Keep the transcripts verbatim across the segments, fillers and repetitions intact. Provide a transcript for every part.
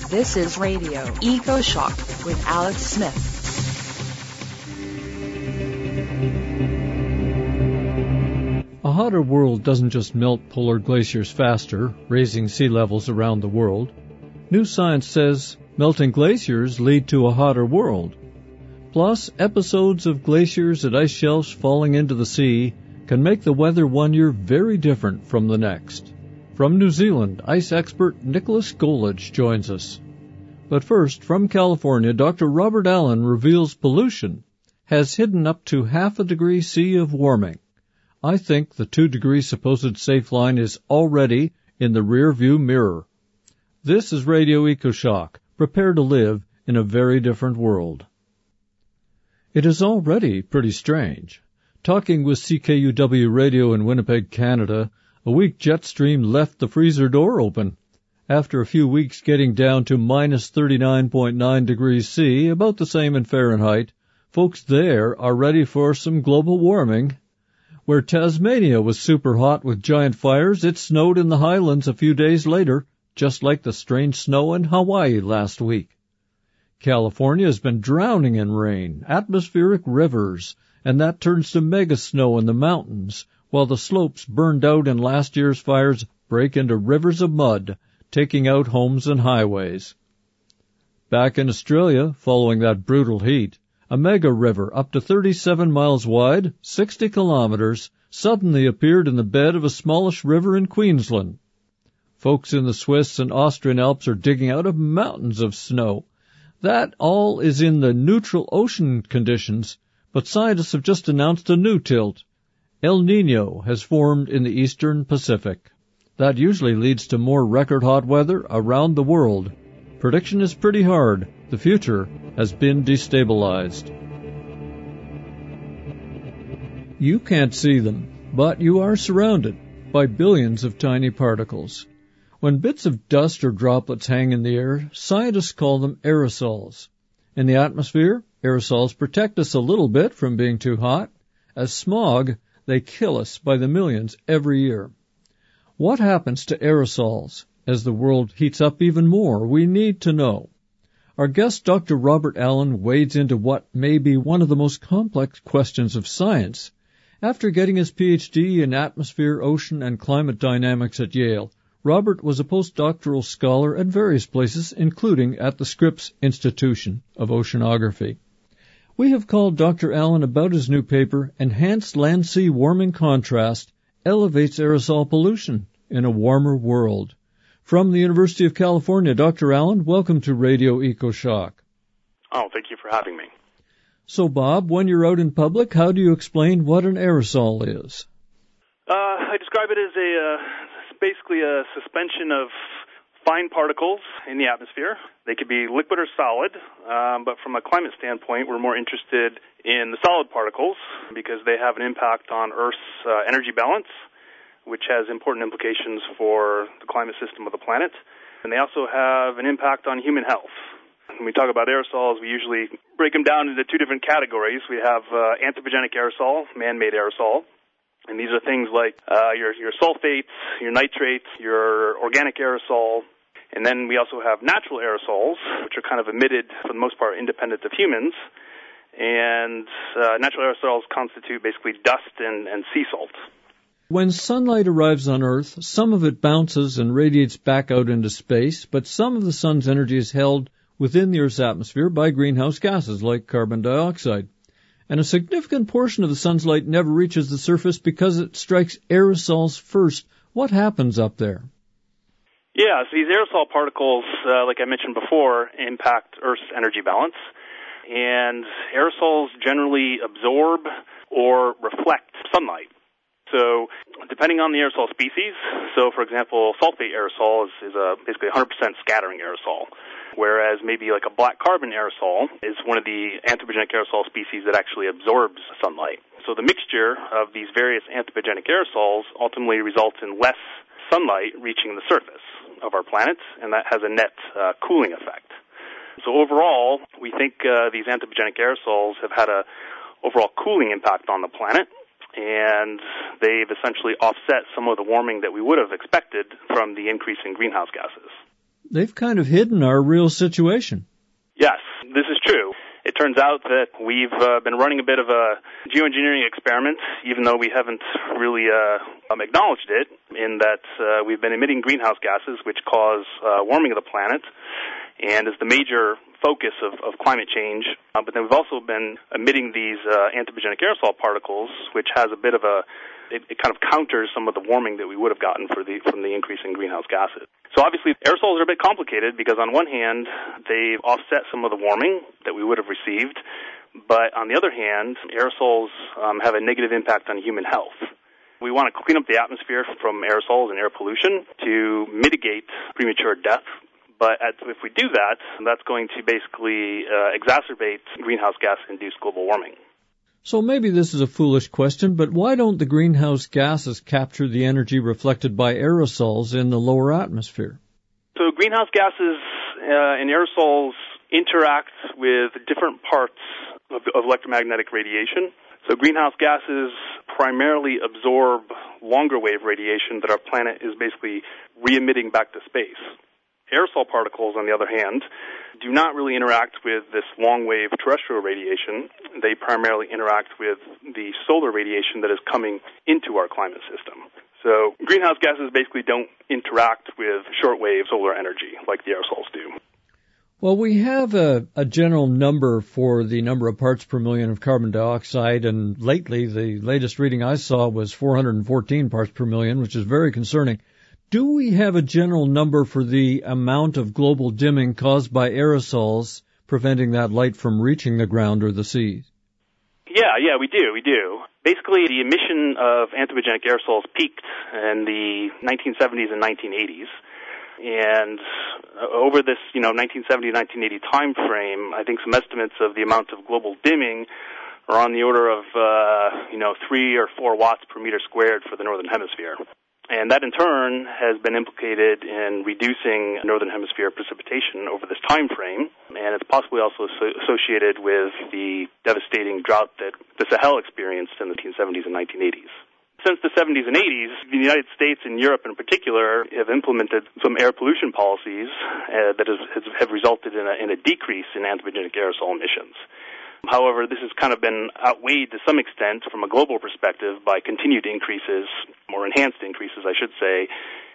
This is Radio Eco Shock with Alex Smith. A hotter world doesn't just melt polar glaciers faster, raising sea levels around the world. New science says melting glaciers lead to a hotter world. Plus, episodes of glaciers and ice shelves falling into the sea can make the weather one year very different from the next. From New Zealand, ice expert Nicholas Golich joins us. But first, from California, Doctor Robert Allen reveals pollution has hidden up to half a degree C of warming. I think the two-degree supposed safe line is already in the rear-view mirror. This is Radio EcoShock. Prepare to live in a very different world. It is already pretty strange. Talking with C K U W Radio in Winnipeg, Canada, a weak jet stream left the freezer door open. After a few weeks getting down to minus thirty-nine point nine degrees C, about the same in Fahrenheit, folks there are ready for some global warming. Where Tasmania was super hot with giant fires, it snowed in the highlands a few days later, just like the strange snow in Hawaii last week. California has been drowning in rain, atmospheric rivers, and that turns to mega snow in the mountains, while the slopes burned out in last year's fires break into rivers of mud, taking out homes and highways. Back in Australia, following that brutal heat, a mega river up to thirty-seven miles wide, sixty kilometers, suddenly appeared in the bed of a smallish river in Queensland. Folks in the Swiss and Austrian Alps are digging out of mountains of snow. That all is in the neutral ocean conditions, but scientists have just announced a new tilt. El Niño has formed in the eastern Pacific. That usually leads to more record-hot weather around the world. Prediction is pretty hard. The future has been destabilized. You can't see them, but you are surrounded by billions of tiny particles. When bits of dust or droplets hang in the air, scientists call them aerosols. In the atmosphere, aerosols protect us a little bit from being too hot. As smog, they kill us by the millions every year. What happens to aerosols as the world heats up even more? We need to know. Our guest, Doctor Robert Allen, wades into what may be one of the most complex questions of science. After getting his P H D in atmosphere, ocean, and climate dynamics at Yale, Robert was a postdoctoral scholar at various places, including at the Scripps Institution of Oceanography. We have called Doctor Allen about his new paper, Enhanced Land-Sea Warming Contrast Elevates Aerosol Pollution in a Warmer World. From the University of California, Doctor Allen, welcome to Radio EcoShock. Oh, thank you for having me. So, Bob, when you're out in public, how do you explain what an aerosol is? Uh, I describe it as a uh, basically a suspension of fine particles in the atmosphere. They could be liquid or solid, um, but from a climate standpoint, we're more interested in the solid particles because they have an impact on Earth's uh, energy balance, which has important implications for the climate system of the planet. And they also have an impact on human health. When we talk about aerosols, we usually break them down into two different categories. We have uh, anthropogenic aerosol, man-made aerosol. And these are things like uh, your, your sulfates, your nitrates, your organic aerosol. And then we also have natural aerosols, which are kind of emitted, for the most part, independent of humans. And uh, natural aerosols constitute basically dust and, and sea salt. When sunlight arrives on Earth, some of it bounces and radiates back out into space, but some of the sun's energy is held within the Earth's atmosphere by greenhouse gases like carbon dioxide. And a significant portion of the sun's light never reaches the surface because it strikes aerosols first. What happens up there? Yeah, so these aerosol particles, uh, like I mentioned before, impact Earth's energy balance. And aerosols generally absorb or reflect sunlight. So depending on the aerosol species, so for example, sulfate aerosol is, is a basically one hundred percent scattering aerosol, whereas maybe like a black carbon aerosol is one of the anthropogenic aerosol species that actually absorbs sunlight. So the mixture of these various anthropogenic aerosols ultimately results in less sunlight reaching the surface of our planet, and that has a net uh, cooling effect. So overall, we think uh, these anthropogenic aerosols have had a overall cooling impact on the planet, and they've essentially offset some of the warming that we would have expected from the increase in greenhouse gases. they've kind of hidden our real situation. Yes, this is true. It turns out that we've uh, been running a bit of a geoengineering experiment, even though we haven't really uh, um, acknowledged it, in that uh, we've been emitting greenhouse gases, which cause uh, warming of the planet, and is the major focus of, of climate change. Uh, but then we've also been emitting these uh, anthropogenic aerosol particles, which has a bit of a It, it kind of counters some of the warming that we would have gotten for the, from the increase in greenhouse gases. So obviously, aerosols are a bit complicated because on one hand, they've offset some of the warming that we would have received, but on the other hand, aerosols um, have a negative impact on human health. We want to clean up the atmosphere from aerosols and air pollution to mitigate premature death. But at, if we do that, that's going to basically uh, exacerbate greenhouse gas-induced global warming. So maybe this is a foolish question, but why don't the greenhouse gases capture the energy reflected by aerosols in the lower atmosphere? So greenhouse gases uh, and aerosols interact with different parts of, of electromagnetic radiation. So greenhouse gases primarily absorb longer wave radiation that our planet is basically re-emitting back to space. Aerosol particles, on the other hand, do not really interact with this long-wave terrestrial radiation. They primarily interact with the solar radiation that is coming into our climate system. So greenhouse gases basically don't interact with short-wave solar energy like the aerosols do. Well, we have a, a general number for the number of parts per million of carbon dioxide, and lately the latest reading I saw was four hundred fourteen parts per million, which is very concerning. Do we have a general number for the amount of global dimming caused by aerosols preventing that light from reaching the ground or the seas? Yeah, yeah, we do, we do. Basically, the emission of anthropogenic aerosols peaked in the nineteen seventies and nineteen eighties. And over this, you know, nineteen seventy to nineteen eighty time frame, I think some estimates of the amount of global dimming are on the order of, uh, you know, three or four watts per meter squared for the Northern Hemisphere. And that, in turn, has been implicated in reducing Northern Hemisphere precipitation over this time frame, and it's possibly also associated with the devastating drought that the Sahel experienced in the nineteen seventies and nineteen eighties. Since the seventies and eighties, the United States and Europe in particular have implemented some air pollution policies uh, that has, has, have resulted in a, in a decrease in anthropogenic aerosol emissions. However, this has kind of been outweighed to some extent from a global perspective by continued increases, or enhanced increases, I should say,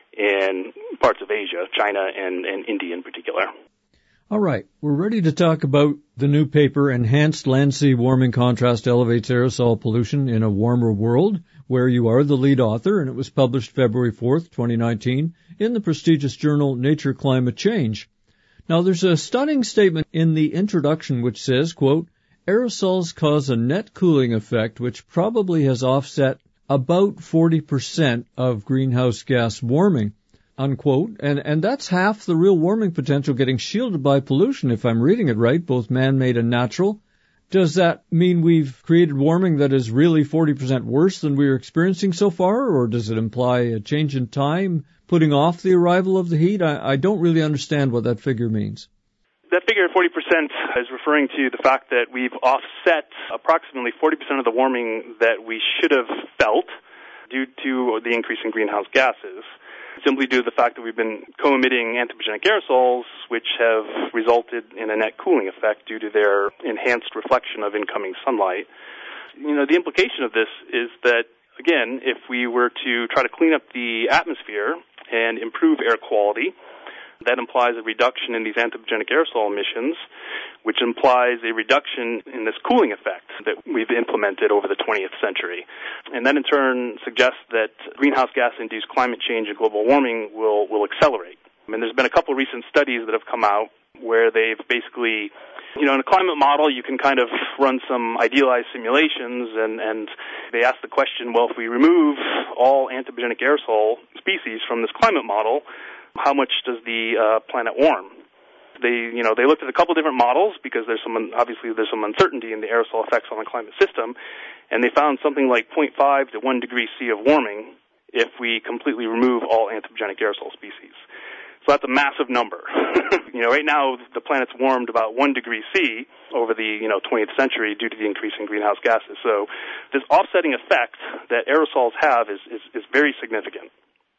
in parts of Asia, China and, and India in particular. All right, we're ready to talk about the new paper, Enhanced Land-Sea Warming Contrast Elevates Aerosol Pollution in a Warmer World, where you are the lead author, and it was published February fourth, twenty nineteen, in the prestigious journal Nature Climate Change. Now, there's a stunning statement in the introduction which says, quote, aerosols cause a net cooling effect which probably has offset about forty percent of greenhouse gas warming, unquote. And, and that's half the real warming potential getting shielded by pollution, if I'm reading it right, both man-made and natural. Does that mean we've created warming that is really forty percent worse than we're experiencing so far, or does it imply a change in time, putting off the arrival of the heat? I, I don't really understand what that figure means. That figure of forty percent is referring to the fact that we've offset approximately forty percent of the warming that we should have felt due to the increase in greenhouse gases, simply due to the fact that we've been co-emitting anthropogenic aerosols, which have resulted in a net cooling effect due to their enhanced reflection of incoming sunlight. You know, the implication of this is that, again, if we were to try to clean up the atmosphere and improve air quality, that implies a reduction in these anthropogenic aerosol emissions, which implies a reduction in this cooling effect that we've implemented over the twentieth century. And that in turn suggests that greenhouse gas-induced climate change and global warming will, will accelerate. I mean, there's been a couple of recent studies that have come out where they've basically, you know, in a climate model, you can kind of run some idealized simulations, and, and they ask the question, well, if we remove all anthropogenic aerosol species from this climate model, how much does the uh, planet warm? They, you know, they looked at a couple different models because there's some, obviously there's some uncertainty in the aerosol effects on the climate system, and they found something like zero point five to one degree C of warming if we completely remove all anthropogenic aerosol species. So that's a massive number. You know, right now the planet's warmed about one degree C over the, you know, twentieth century due to the increase in greenhouse gases. So this offsetting effect that aerosols have is, is, is very significant.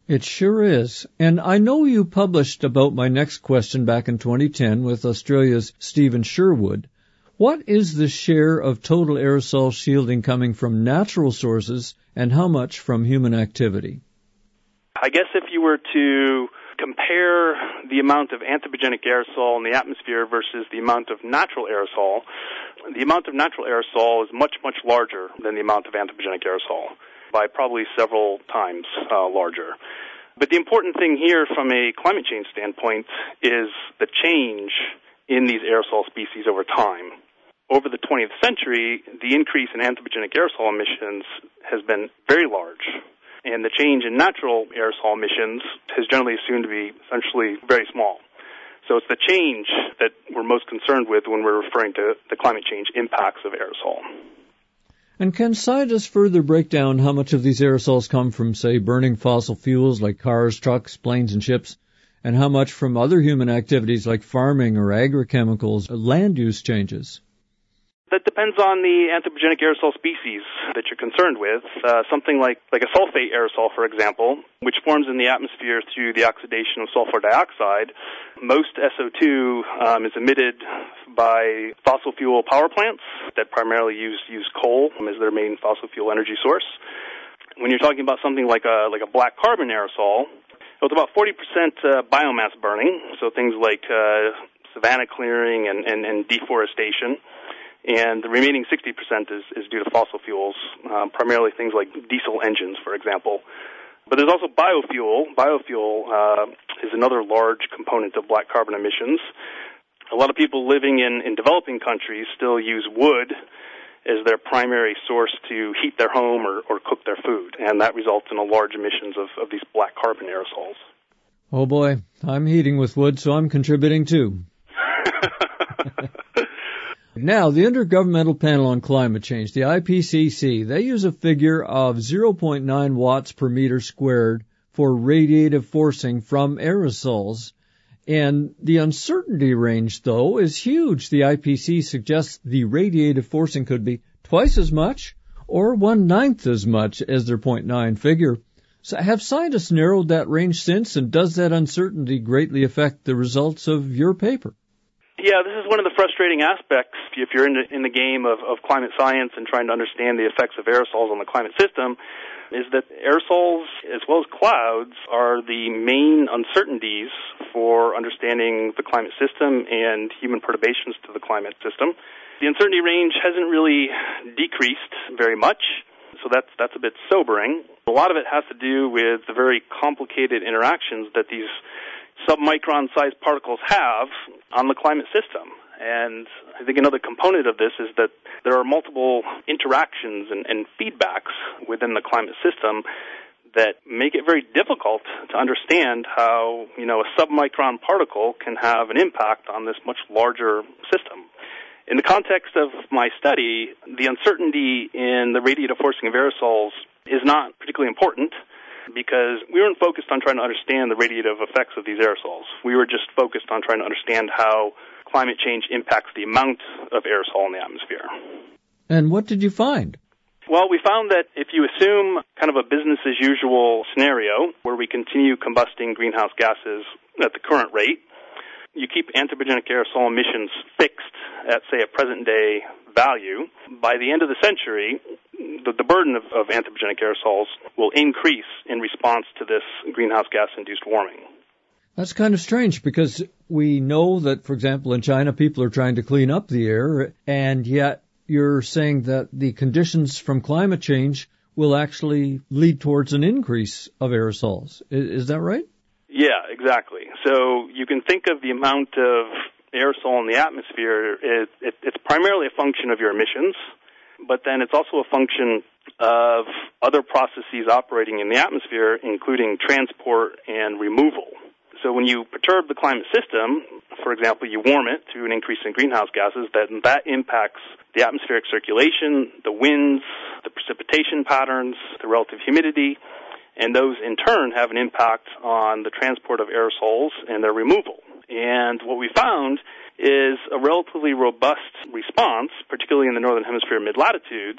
It sure is. And I know you published about my next question back in twenty ten with Australia's Stephen Sherwood. What is the share of total aerosol shielding coming from natural sources and how much from human activity? I guess if you were to compare the amount of anthropogenic aerosol in the atmosphere versus the amount of natural aerosol, the amount of natural aerosol is much, much larger than the amount of anthropogenic aerosol, by probably several times uh, larger. But the important thing here from a climate change standpoint is the change in these aerosol species over time. Over the twentieth century, the increase in anthropogenic aerosol emissions has been very large, and the change in natural aerosol emissions is generally assumed to be essentially very small. So it's the change that we're most concerned with when we're referring to the climate change impacts of aerosol. And can scientists further break down how much of these aerosols come from, say, burning fossil fuels like cars, trucks, planes, and ships, and how much from other human activities like farming or agrochemicals, land use changes? That depends on the anthropogenic aerosol species that you're concerned with. Uh, something like, like a sulfate aerosol, for example, which forms in the atmosphere through the oxidation of sulfur dioxide. Most S O two um, is emitted by fossil fuel power plants that primarily use use coal as their main fossil fuel energy source. When you're talking about something like a like a black carbon aerosol, it's about forty percent uh, biomass burning, so things like uh, savanna clearing and, and, and deforestation. And the remaining sixty percent is, is due to fossil fuels, um, primarily things like diesel engines, for example. But there's also biofuel. Biofuel uh, is another large component of black carbon emissions. A lot of people living in, in developing countries still use wood as their primary source to heat their home or, or cook their food, and that results in a large emissions of, of these black carbon aerosols. Oh boy, I'm heating with wood, so I'm contributing too. Now, the Intergovernmental Panel on Climate Change, the I P C C, they use a figure of zero point nine watts per meter squared for radiative forcing from aerosols. And the uncertainty range, though, is huge. The I P C C suggests the radiative forcing could be twice as much or one-ninth as much as their zero point nine figure. So have scientists narrowed that range since, and does that uncertainty greatly affect the results of your paper? Yeah, this is one of the frustrating aspects if you're in the, in the game of, of climate science and trying to understand the effects of aerosols on the climate system, is that aerosols, as well as clouds, are the main uncertainties for understanding the climate system and human perturbations to the climate system. The uncertainty range hasn't really decreased very much, so that's that's a bit sobering. A lot of it has to do with the very complicated interactions that these submicron-sized particles have on the climate system. And I think another component of this is that there are multiple interactions and, and feedbacks within the climate system that make it very difficult to understand how, you know, a submicron particle can have an impact on this much larger system. In the context of my study, the uncertainty in the radiative forcing of aerosols is not particularly important, because we weren't focused on trying to understand the radiative effects of these aerosols. We were just focused on trying to understand how climate change impacts the amount of aerosol in the atmosphere. And what did you find? Well, we found that if you assume kind of a business-as-usual scenario where we continue combusting greenhouse gases at the current rate, you keep anthropogenic aerosol emissions fixed at, say, a present-day value, by the end of the century, the, the burden of, of anthropogenic aerosols will increase in response to this greenhouse gas-induced warming. That's kind of strange, because we know that, for example, in China, people are trying to clean up the air, and yet you're saying that the conditions from climate change will actually lead towards an increase of aerosols. Is, is that right? Yeah, exactly. So you can think of the amount of aerosol in the atmosphere, it, it, it's primarily a function of your emissions, but then it's also a function of other processes operating in the atmosphere, including transport and removal. So when you perturb the climate system, for example, you warm it through an increase in greenhouse gases, then that impacts the atmospheric circulation, the winds, the precipitation patterns, the relative humidity, and those in turn have an impact on the transport of aerosols and their removal. And what we found is a relatively robust response, particularly in the northern hemisphere mid-latitudes,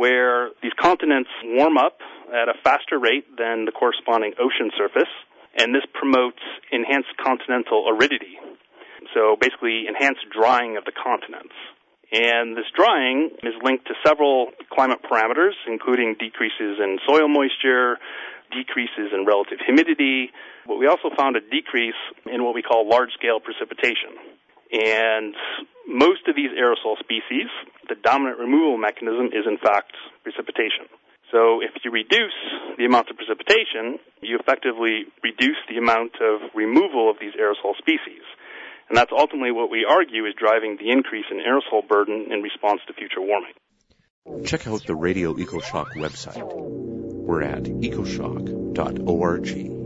where these continents warm up at a faster rate than the corresponding ocean surface, and this promotes enhanced continental aridity. So basically enhanced drying of the continents. And this drying is linked to several climate parameters, including decreases in soil moisture, decreases in relative humidity, but we also found a decrease in what we call large-scale precipitation. And most of these aerosol species, the dominant removal mechanism is in fact precipitation. So if you reduce the amount of precipitation, you effectively reduce the amount of removal of these aerosol species. And that's ultimately what we argue is driving the increase in aerosol burden in response to future warming. Check out the Radio EcoShock website. We're at ecoshock dot org.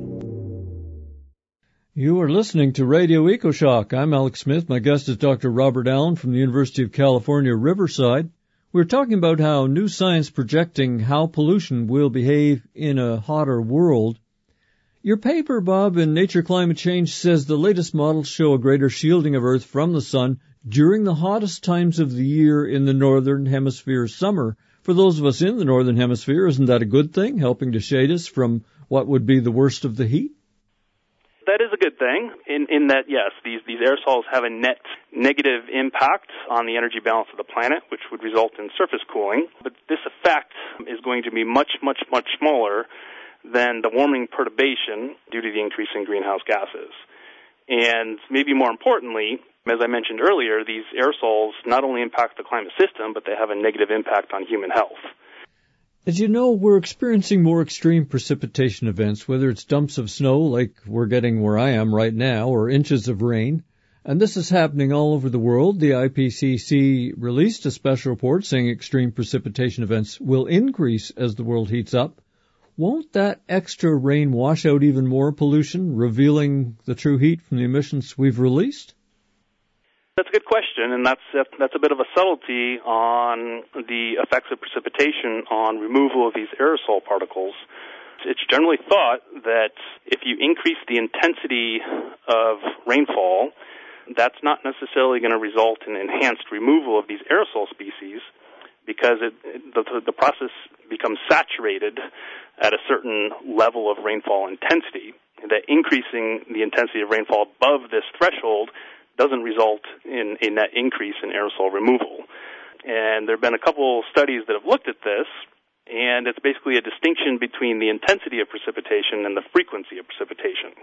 You are listening to Radio EcoShock. I'm Alex Smith. My guest is Doctor Robert Allen from the University of California, Riverside. We're talking about how new science projecting how pollution will behave in a hotter world. Your paper, Bob, in Nature Climate Change says the latest models show a greater shielding of Earth from the sun during the hottest times of the year in the Northern Hemisphere summer. For those of us in the Northern Hemisphere, isn't that a good thing, helping to shade us from what would be the worst of the heat? That is a good thing in, in that, yes, these, these aerosols have a net negative impact on the energy balance of the planet, which would result in surface cooling. But this effect is going to be much, much, much smaller than the warming perturbation due to the increase in greenhouse gases. And maybe more importantly, as I mentioned earlier, these aerosols not only impact the climate system, but they have a negative impact on human health. As you know, we're experiencing more extreme precipitation events, whether it's dumps of snow like we're getting where I am right now, or inches of rain. And this is happening all over the world. The I P C C released a special report saying extreme precipitation events will increase as the world heats up. Won't that extra rain wash out even more pollution, revealing the true heat from the emissions we've released? That's a good question, and that's that's a bit of a subtlety on the effects of precipitation on removal of these aerosol particles. It's generally thought that if you increase the intensity of rainfall, that's not necessarily going to result in enhanced removal of these aerosol species, because it, the, the process becomes saturated at a certain level of rainfall intensity. That increasing the intensity of rainfall above this threshold doesn't result in a net increase in aerosol removal. And there have been a couple studies that have looked at this, and it's basically a distinction between the intensity of precipitation and the frequency of precipitation.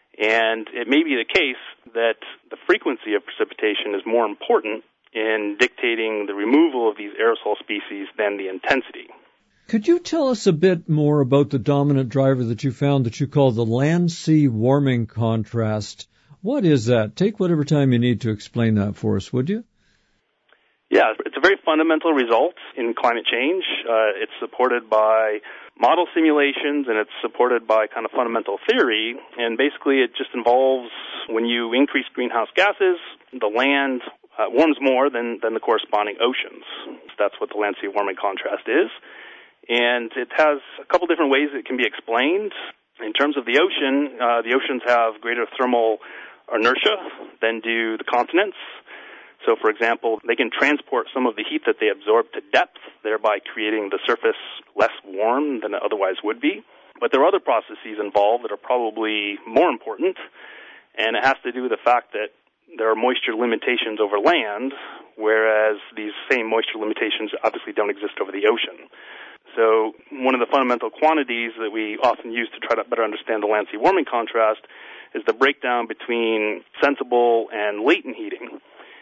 And it may be the case that the frequency of precipitation is more important in dictating the removal of these aerosol species than the intensity. Could you tell us a bit more about the dominant driver that you found that you call the land-sea warming contrast? What is that? Take whatever time you need to explain that for us, would you? Yeah, it's a very fundamental result in climate change. Uh, it's supported by model simulations, and it's supported by kind of fundamental theory. And basically, it just involves when you increase greenhouse gases, the land uh, warms more than, than the corresponding oceans. That's what the land-sea warming contrast is. And it has a couple different ways it can be explained. In terms of the ocean, uh, the oceans have greater thermal inertia than do the continents. So, for example, they can transport some of the heat that they absorb to depth, thereby creating the surface less warm than it otherwise would be. But there are other processes involved that are probably more important, and it has to do with the fact that there are moisture limitations over land, whereas these same moisture limitations obviously don't exist over the ocean. So one of the fundamental quantities that we often use to try to better understand the land-sea warming contrast is the breakdown between sensible and latent heating.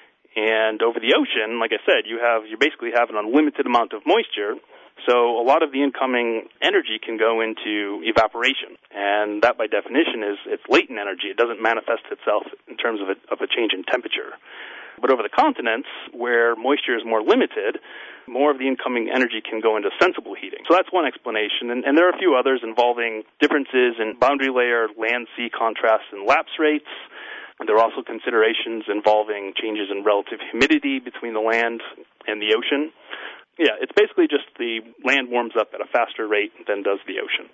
And over the ocean, like I said, you have you basically have an unlimited amount of moisture, so a lot of the incoming energy can go into evaporation. And that, by definition, is it's latent energy. It doesn't manifest itself in terms of a, of a change in temperature. But over the continents, where moisture is more limited, more of the incoming energy can go into sensible heating. So that's one explanation. And, and there are a few others involving differences in boundary layer, land-sea contrast, and lapse rates. And there are also considerations involving changes in relative humidity between the land and the ocean. Yeah, it's basically just the land warms up at a faster rate than does the ocean.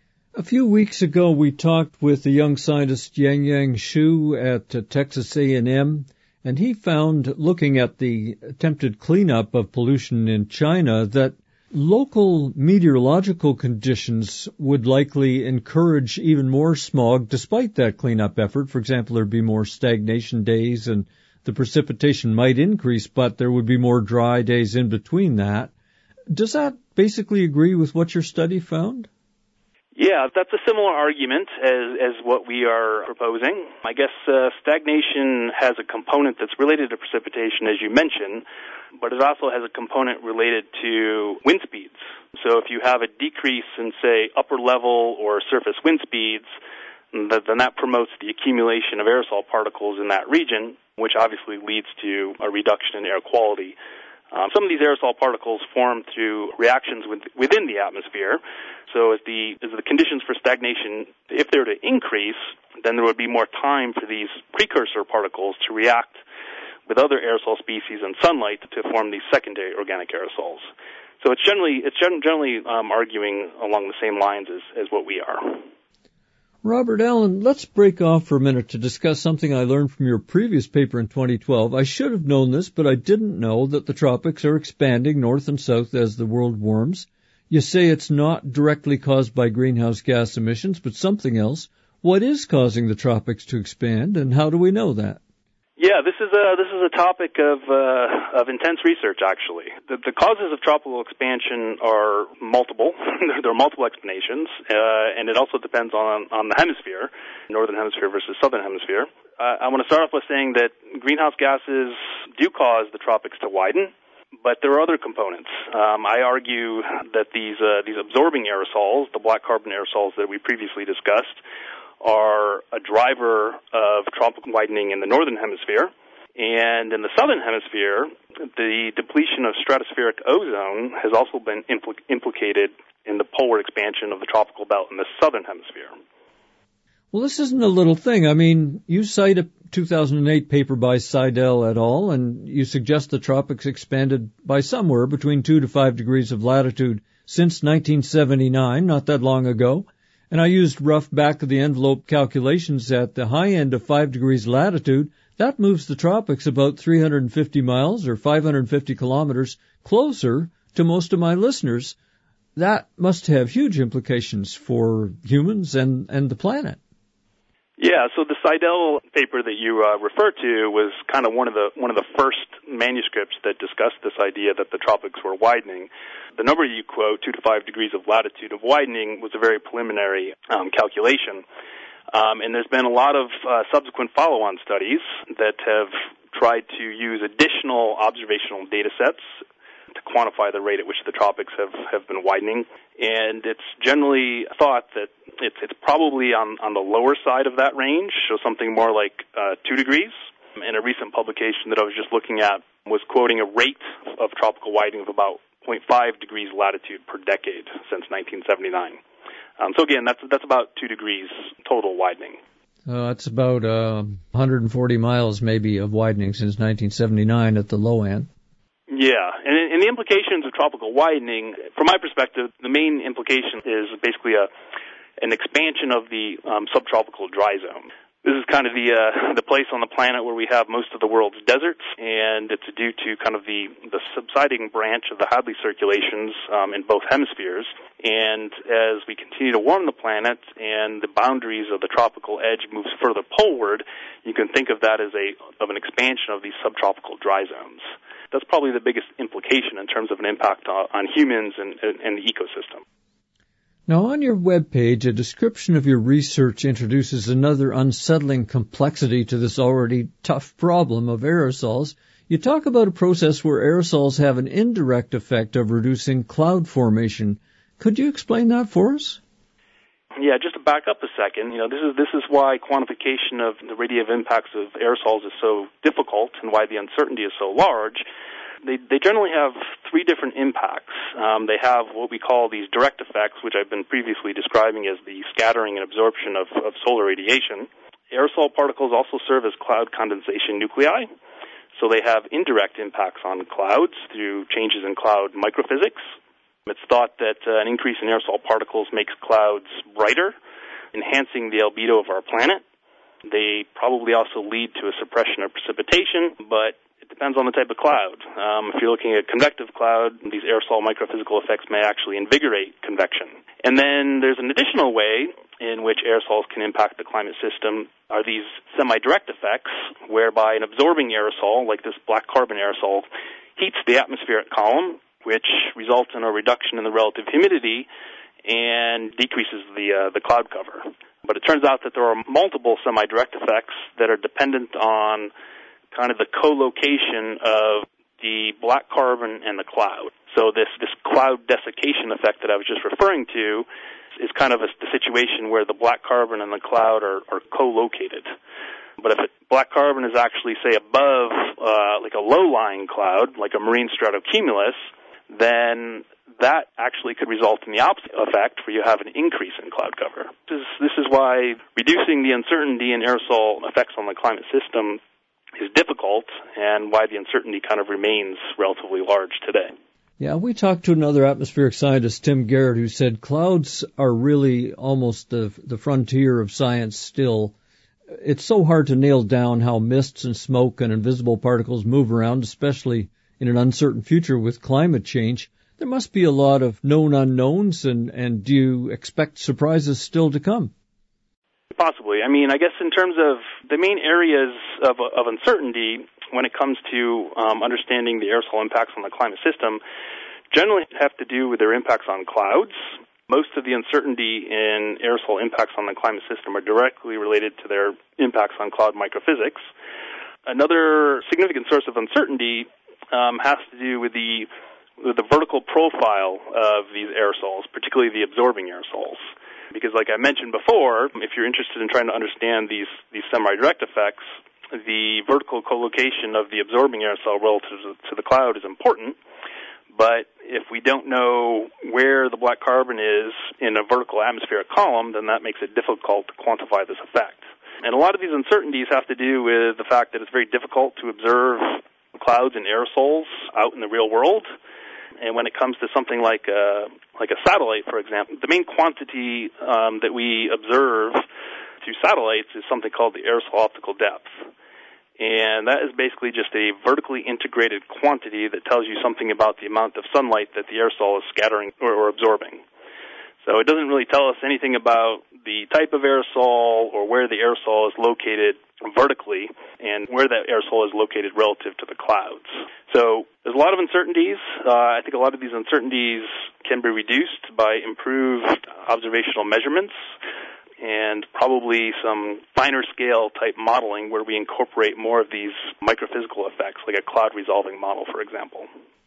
A few weeks ago, we talked with the young scientist Yangyang Xu at uh, Texas A and M. And he found, looking at the attempted cleanup of pollution in China, that Local meteorological conditions would likely encourage even more smog despite that cleanup effort. For example, there'd be more stagnation days and the precipitation might increase, but there would be more dry days in between that. Does that basically agree with what your study found? Yeah, that's a similar argument as, as what we are proposing. I guess uh, stagnation has a component that's related to precipitation, as you mentioned, but it also has a component related to wind speeds. So if you have a decrease in, say, upper level or surface wind speeds, then that promotes the accumulation of aerosol particles in that region, which obviously leads to a reduction in air quality. Um, some of these aerosol particles form through reactions with, within the atmosphere. So as the, as the conditions for stagnation, if they were to increase, then there would be more time for these precursor particles to react with other aerosol species and sunlight to form these secondary organic aerosols. So it's generally, it's generally um, arguing along the same lines as, as what we are. Robert Allen, let's break off for a minute to discuss something I learned from your previous paper in twenty twelve. I should have known this, but I didn't know that the tropics are expanding north and south as the world warms. You say it's not directly caused by greenhouse gas emissions, but something else. What is causing the tropics to expand, and how do we know that? Yeah, this is a this is a topic of uh, of intense research. Actually, the, the causes of tropical expansion are multiple. There are multiple explanations, uh, and it also depends on on the hemisphere, northern hemisphere versus southern hemisphere. Uh, I want to start off with saying that greenhouse gases do cause the tropics to widen, but there are other components. Um, I argue that these uh, these absorbing aerosols, the black carbon aerosols that we previously discussed, are a driver of tropical widening in the northern hemisphere. And in the southern hemisphere, the depletion of stratospheric ozone has also been impl- implicated in the polar expansion of the tropical belt in the southern hemisphere. Well, this isn't a little thing. I mean, you cite a two thousand eight paper by Seidel et al., and you suggest the tropics expanded by somewhere between two to five degrees of latitude since nineteen seventy-nine, not that long ago. And I used rough back-of-the-envelope calculations at the high end of five degrees latitude. That moves the tropics about three hundred fifty miles or five hundred fifty kilometers closer to most of my listeners. That must have huge implications for humans and, and the planet. Yeah, so the Seidel paper that you uh, refer to was kind of one of the one of the first manuscripts that discussed this idea that the tropics were widening. The number you quote, two to five degrees of latitude of widening, was a very preliminary um, calculation. Um, and there's been a lot of uh, subsequent follow-on studies that have tried to use additional observational data sets to quantify the rate at which the tropics have, have been widening. And it's generally thought that it's, it's probably on, on the lower side of that range, so something more like uh, two degrees. And a recent publication that I was just looking at was quoting a rate of tropical widening of about zero point five degrees latitude per decade since nineteen seventy-nine. Um, so again, that's that's about two degrees total widening. Uh, that's about uh, one hundred forty miles maybe of widening since nineteen seventy-nine at the low end. Yeah, and, and the implications of tropical widening, from my perspective, the main implication is basically a an expansion of the um, subtropical dry zone. This is kind of the uh, the place on the planet where we have most of the world's deserts, and it's due to kind of the, the subsiding branch of the Hadley circulations um, in both hemispheres. And as we continue to warm the planet and the boundaries of the tropical edge moves further poleward, you can think of that as a of an expansion of these subtropical dry zones. That's probably the biggest implication in terms of an impact on, on humans and, and, and the ecosystem. Now, on your webpage, a description of your research introduces another unsettling complexity to this already tough problem of aerosols. You talk about a process where aerosols have an indirect effect of reducing cloud formation. Could you explain that for us? Yeah, just to back up a second, you know, this is this is why quantification of the radiative impacts of aerosols is so difficult and why the uncertainty is so large. They, they generally have three different impacts. Um, they have what we call these direct effects, which I've been previously describing as the scattering and absorption of, of solar radiation. Aerosol particles also serve as cloud condensation nuclei, so they have indirect impacts on clouds through changes in cloud microphysics. It's thought that uh, an increase in aerosol particles makes clouds brighter, enhancing the albedo of our planet. They probably also lead to a suppression of precipitation, but it depends on the type of cloud. Um, if you're looking at convective cloud, these aerosol microphysical effects may actually invigorate convection. And then there's an additional way in which aerosols can impact the climate system are these semi-direct effects, whereby an absorbing aerosol, like this black carbon aerosol, heats the atmospheric column, which results in a reduction in the relative humidity and decreases the uh, the cloud cover. But it turns out that there are multiple semi-direct effects that are dependent on kind of the co-location of the black carbon and the cloud. So this, this cloud desiccation effect that I was just referring to is kind of a, the situation where the black carbon and the cloud are, are co-located. But if it, black carbon is actually, say, above uh, like a low-lying cloud, like a marine stratocumulus, then that actually could result in the opposite effect, where you have an increase in cloud cover. This is, this is why reducing the uncertainty in aerosol effects on the climate system is difficult, and why the uncertainty kind of remains relatively large today. Yeah, we talked to another atmospheric scientist, Tim Garrett, who said clouds are really almost the, the frontier of science still. It's so hard to nail down how mists and smoke and invisible particles move around, especially in an uncertain future with climate change. There must be a lot of known unknowns, and, and do you expect surprises still to come? Possibly. I mean, I guess in terms of the main areas of, of uncertainty when it comes to um, understanding the aerosol impacts on the climate system, generally have to do with their impacts on clouds. Most of the uncertainty in aerosol impacts on the climate system are directly related to their impacts on cloud microphysics. Another significant source of uncertainty um, has to do with the with the vertical profile of these aerosols, particularly the absorbing aerosols. Because like I mentioned before, if you're interested in trying to understand these, these semi-direct effects, the vertical collocation of the absorbing aerosol relative to the cloud is important. But if we don't know where the black carbon is in a vertical atmospheric column, then that makes it difficult to quantify this effect. And a lot of these uncertainties have to do with the fact that it's very difficult to observe clouds and aerosols out in the real world. And when it comes to something like a, like a satellite, for example, the main quantity um, that we observe through satellites is something called the aerosol optical depth. And that is basically just a vertically integrated quantity that tells you something about the amount of sunlight that the aerosol is scattering or, or absorbing. So it doesn't really tell us anything about the type of aerosol or where the aerosol is located vertically and where that aerosol is located relative to the clouds. So there's a lot of uncertainties. Uh, I think a lot of these uncertainties can be reduced by improved observational measurements and probably some finer scale type modeling where we incorporate more of these microphysical effects, like a cloud resolving model, for example.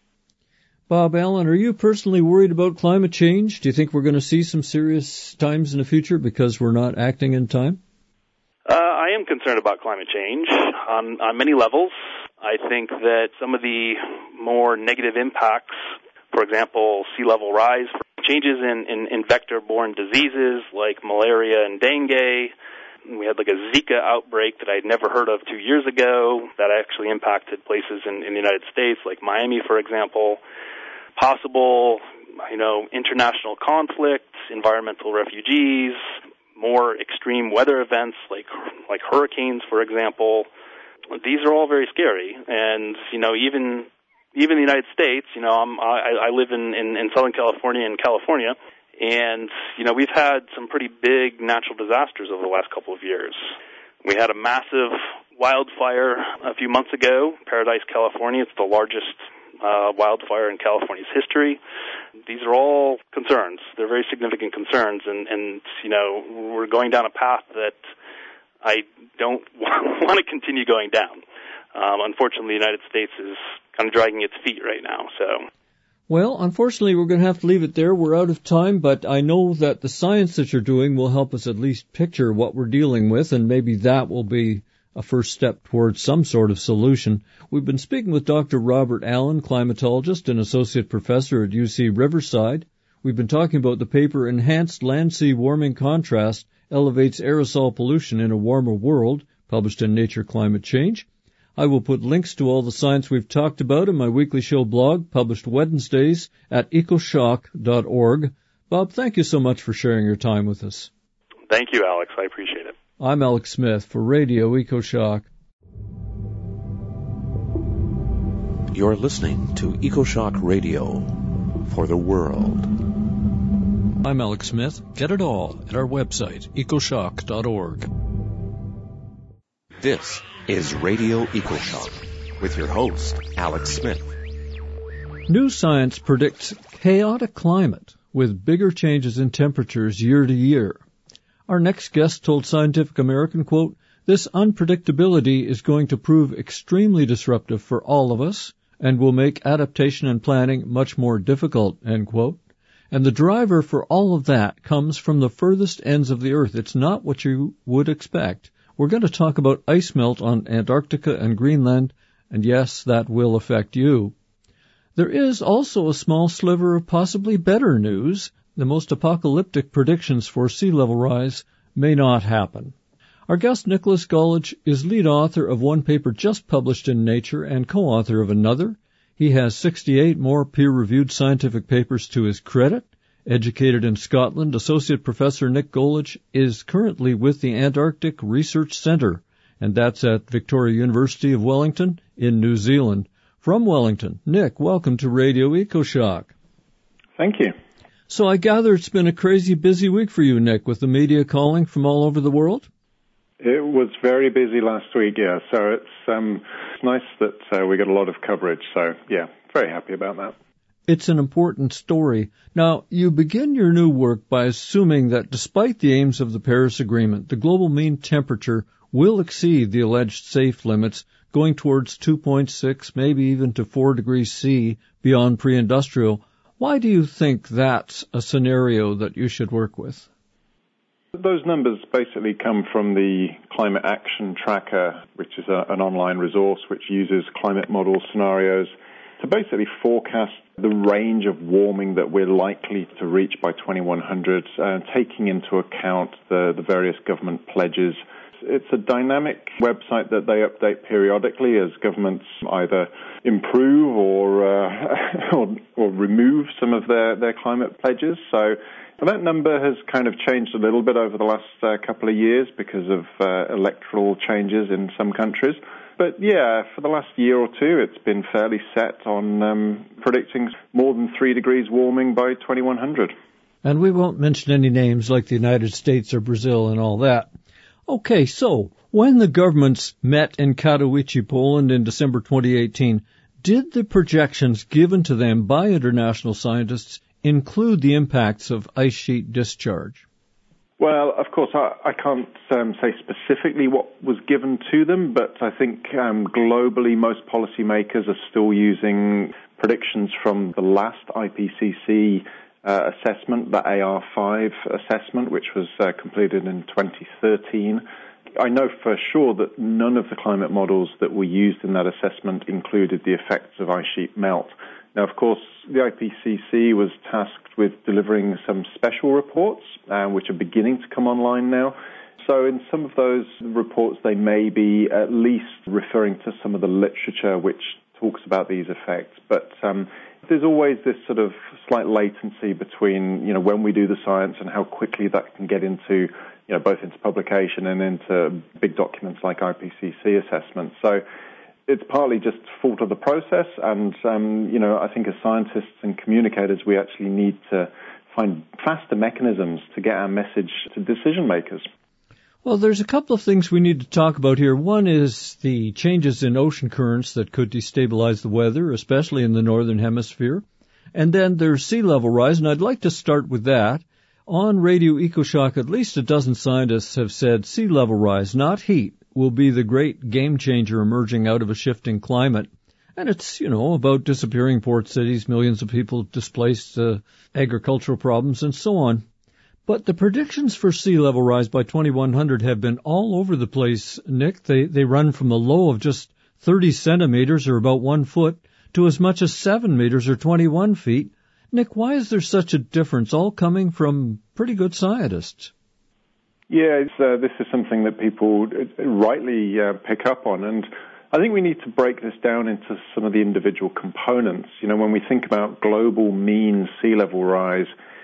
Bob Allen, are you personally worried about climate change? Do you think we're going to see some serious times in the future because we're not acting in time? Uh, I am concerned about climate change on, on many levels. I think that some of the more negative impacts, for example, sea level rise, changes in, in, in vector-borne diseases like malaria and dengue. We had like a Zika outbreak that I'd never heard of two years ago that actually impacted places in, in the United States, like Miami, for example. Possible, you know, international conflicts, environmental refugees, more extreme weather events like like hurricanes, for example. These are all very scary, and you know, even even the United States. You know, I'm, I, I live in, in in Southern California and California, and you know, we've had some pretty big natural disasters over the last couple of years. We had a massive wildfire a few months ago, Paradise, California. It's the largest Uh, wildfire in California's history. These are all concerns. They're very significant concerns, and, and you know, we're going down a path that I don't want to continue going down. Um, unfortunately, the United States is kind of dragging its feet right now. So, well, unfortunately, we're going to have to leave it there. We're out of time, but I know that the science that you're doing will help us at least picture what we're dealing with, and maybe that will be a first step towards some sort of solution. We've been speaking with Doctor Robert Allen, climatologist and associate professor at U C Riverside. We've been talking about the paper Enhanced Land-Sea Warming Contrast Elevates Aerosol Pollution in a Warmer World, published in Nature Climate Change. I will put links to all the science we've talked about in my weekly show blog, published Wednesdays at ecoshock dot org. Bob, thank you so much for sharing your time with us. Thank you, Alex. I appreciate it. I'm Alex Smith for Radio EcoShock. You're listening to EcoShock Radio for the world. I'm Alex Smith. Get it all at our website, ecoshock dot org. This is Radio EcoShock with your host, Alex Smith. New science predicts chaotic climate with bigger changes in temperatures year to year. Our next guest told Scientific American, quote, "This unpredictability is going to prove extremely disruptive for all of us and will make adaptation and planning much more difficult," end quote. And the driver for all of that comes from the furthest ends of the Earth. It's not what you would expect. We're going to talk about ice melt on Antarctica and Greenland, and yes, that will affect you. There is also a small sliver of possibly better news. The most apocalyptic predictions for sea level rise may not happen. Our guest, Nicholas Golich, is lead author of one paper just published in Nature and co-author of another. He has sixty-eight more peer-reviewed scientific papers to his credit. Educated in Scotland, Associate Professor Nick Golich is currently with the Antarctic Research Centre, and that's at Victoria University of Wellington in New Zealand. From Wellington, Nick, welcome to Radio EcoShock. Thank you. So I gather it's been a crazy busy week for you, Nick, with the media calling from all over the world? It was very busy last week, yeah. So it's um, it's nice that uh, we got a lot of coverage. So, yeah, very happy about that. It's an important story. Now, you begin your new work by assuming that despite the aims of the Paris Agreement, the global mean temperature will exceed the alleged safe limits, going towards two point six, maybe even to four degrees C beyond pre-industrial. Why do you think that's a scenario that you should work with? Those numbers basically come from the Climate Action Tracker, which is a, an online resource which uses climate model scenarios to basically forecast the range of warming that we're likely to reach by twenty-one hundred, uh, taking into account the, the various government pledges. It's a dynamic website that they update periodically as governments either improve or uh, or, or remove some of their, their climate pledges. So that number has kind of changed a little bit over the last uh, couple of years because of uh, electoral changes in some countries. But yeah, for the last year or two, it's been fairly set on um, predicting more than three degrees warming by twenty-one hundred. And we won't mention any names like the United States or Brazil and all that. Okay, so when the governments met in Katowice, Poland in December twenty eighteen, did the projections given to them by international scientists include the impacts of ice sheet discharge? Well, of course, I, I can't um, say specifically what was given to them, but I think um, globally most policymakers are still using predictions from the last I P C C Uh, assessment, the A R five assessment, which was uh, completed in twenty thirteen. I know for sure that none of the climate models that were used in that assessment included the effects of ice sheet melt. Now, of course, the I P C C was tasked with delivering some special reports, uh, which are beginning to come online now. So in some of those reports, they may be at least referring to some of the literature which talks about these effects. But um, there's always this sort of slight latency between, you know, when we do the science and how quickly that can get into, you know, both into publication and into big documents like I P C C assessments. So it's partly just fault of the process. And, um, you know, I think as scientists and communicators, we actually need to find faster mechanisms to get our message to decision makers. Well, there's a couple of things we need to talk about here. One is the changes in ocean currents that could destabilize the weather, especially in the northern hemisphere. And then there's sea level rise, and I'd like to start with that. On Radio EcoShock, at least a dozen scientists have said sea level rise, not heat, will be the great game changer emerging out of a shifting climate. And it's, you know, about disappearing port cities, millions of people displaced, uh, agricultural problems, and so on. But the predictions for sea level rise by twenty-one hundred have been all over the place, Nick. They they run from a low of just thirty centimeters, or about one foot, to as much as seven meters, or twenty-one feet. Nick, why is there such a difference, all coming from pretty good scientists? Yeah, it's, uh, this is something that people rightly uh, pick up on, and I think we need to break this down into some of the individual components. You know, when we think about global mean sea level rise,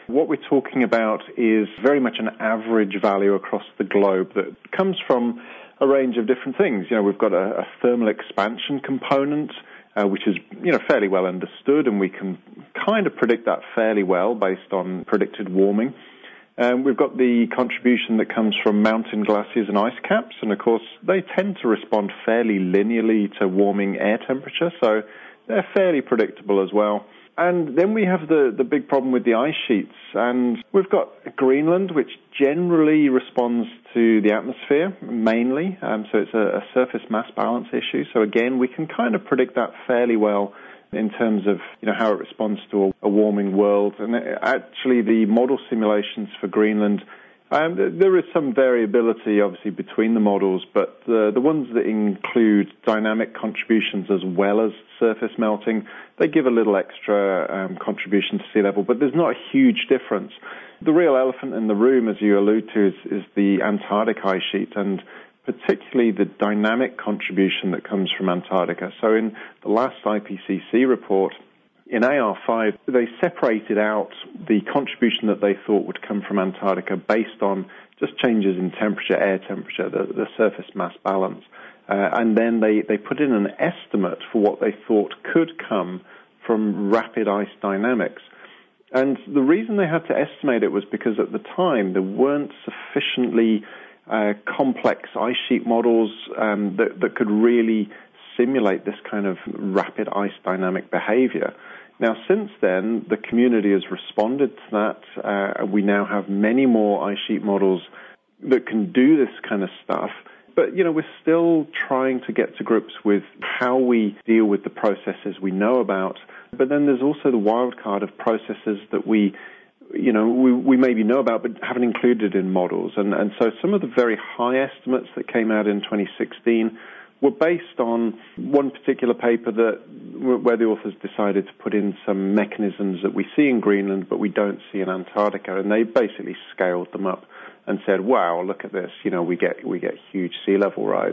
what we're talking about is very much an average value across the globe that comes from a range of different things. You know, we've got a, a thermal expansion component, uh, which is, you know, fairly well understood, and we can kind of predict that fairly well based on predicted warming. Um, we've got the contribution that comes from mountain glaciers and ice caps, and of course they tend to respond fairly linearly to warming air temperature, so they're fairly predictable as well. And then we have the, the big problem with the ice sheets, and we've got Greenland, which generally responds to the atmosphere mainly, um, so it's a, a surface mass balance issue. So again, we can kind of predict that fairly well in terms of, you know, how it responds to a, a warming world. And actually, the model simulations for Greenland, um, there is some variability, obviously, between the models, but the, the ones that include dynamic contributions as well as surface melting, they give a little extra um, contribution to sea level, but there's not a huge difference. The real elephant in the room, as you allude to, is, is the Antarctic ice sheet, and particularly the dynamic contribution that comes from Antarctica. So in the last I P C C report, in A R five, they separated out the contribution that they thought would come from Antarctica based on just changes in temperature, air temperature, the, the surface mass balance. Uh, and then they, they put in an estimate for what they thought could come from rapid ice dynamics. And the reason they had to estimate it was because at the time there weren't sufficiently uh, complex ice sheet models um, that, that could really simulate this kind of rapid ice dynamic behavior. Now, since then, the community has responded to that. Uh, we now have many more ice sheet models that can do this kind of stuff. But, you know, we're still trying to get to grips with how we deal with the processes we know about. But then there's also the wild card of processes that we, you know, we, we maybe know about but haven't included in models. And, and so some of the very high estimates that came out in twenty sixteen were based on one particular paper that where the authors decided to put in some mechanisms that we see in Greenland but we don't see in Antarctica. And they basically scaled them up and said, wow, look at this, you know, we get we get huge sea level rise.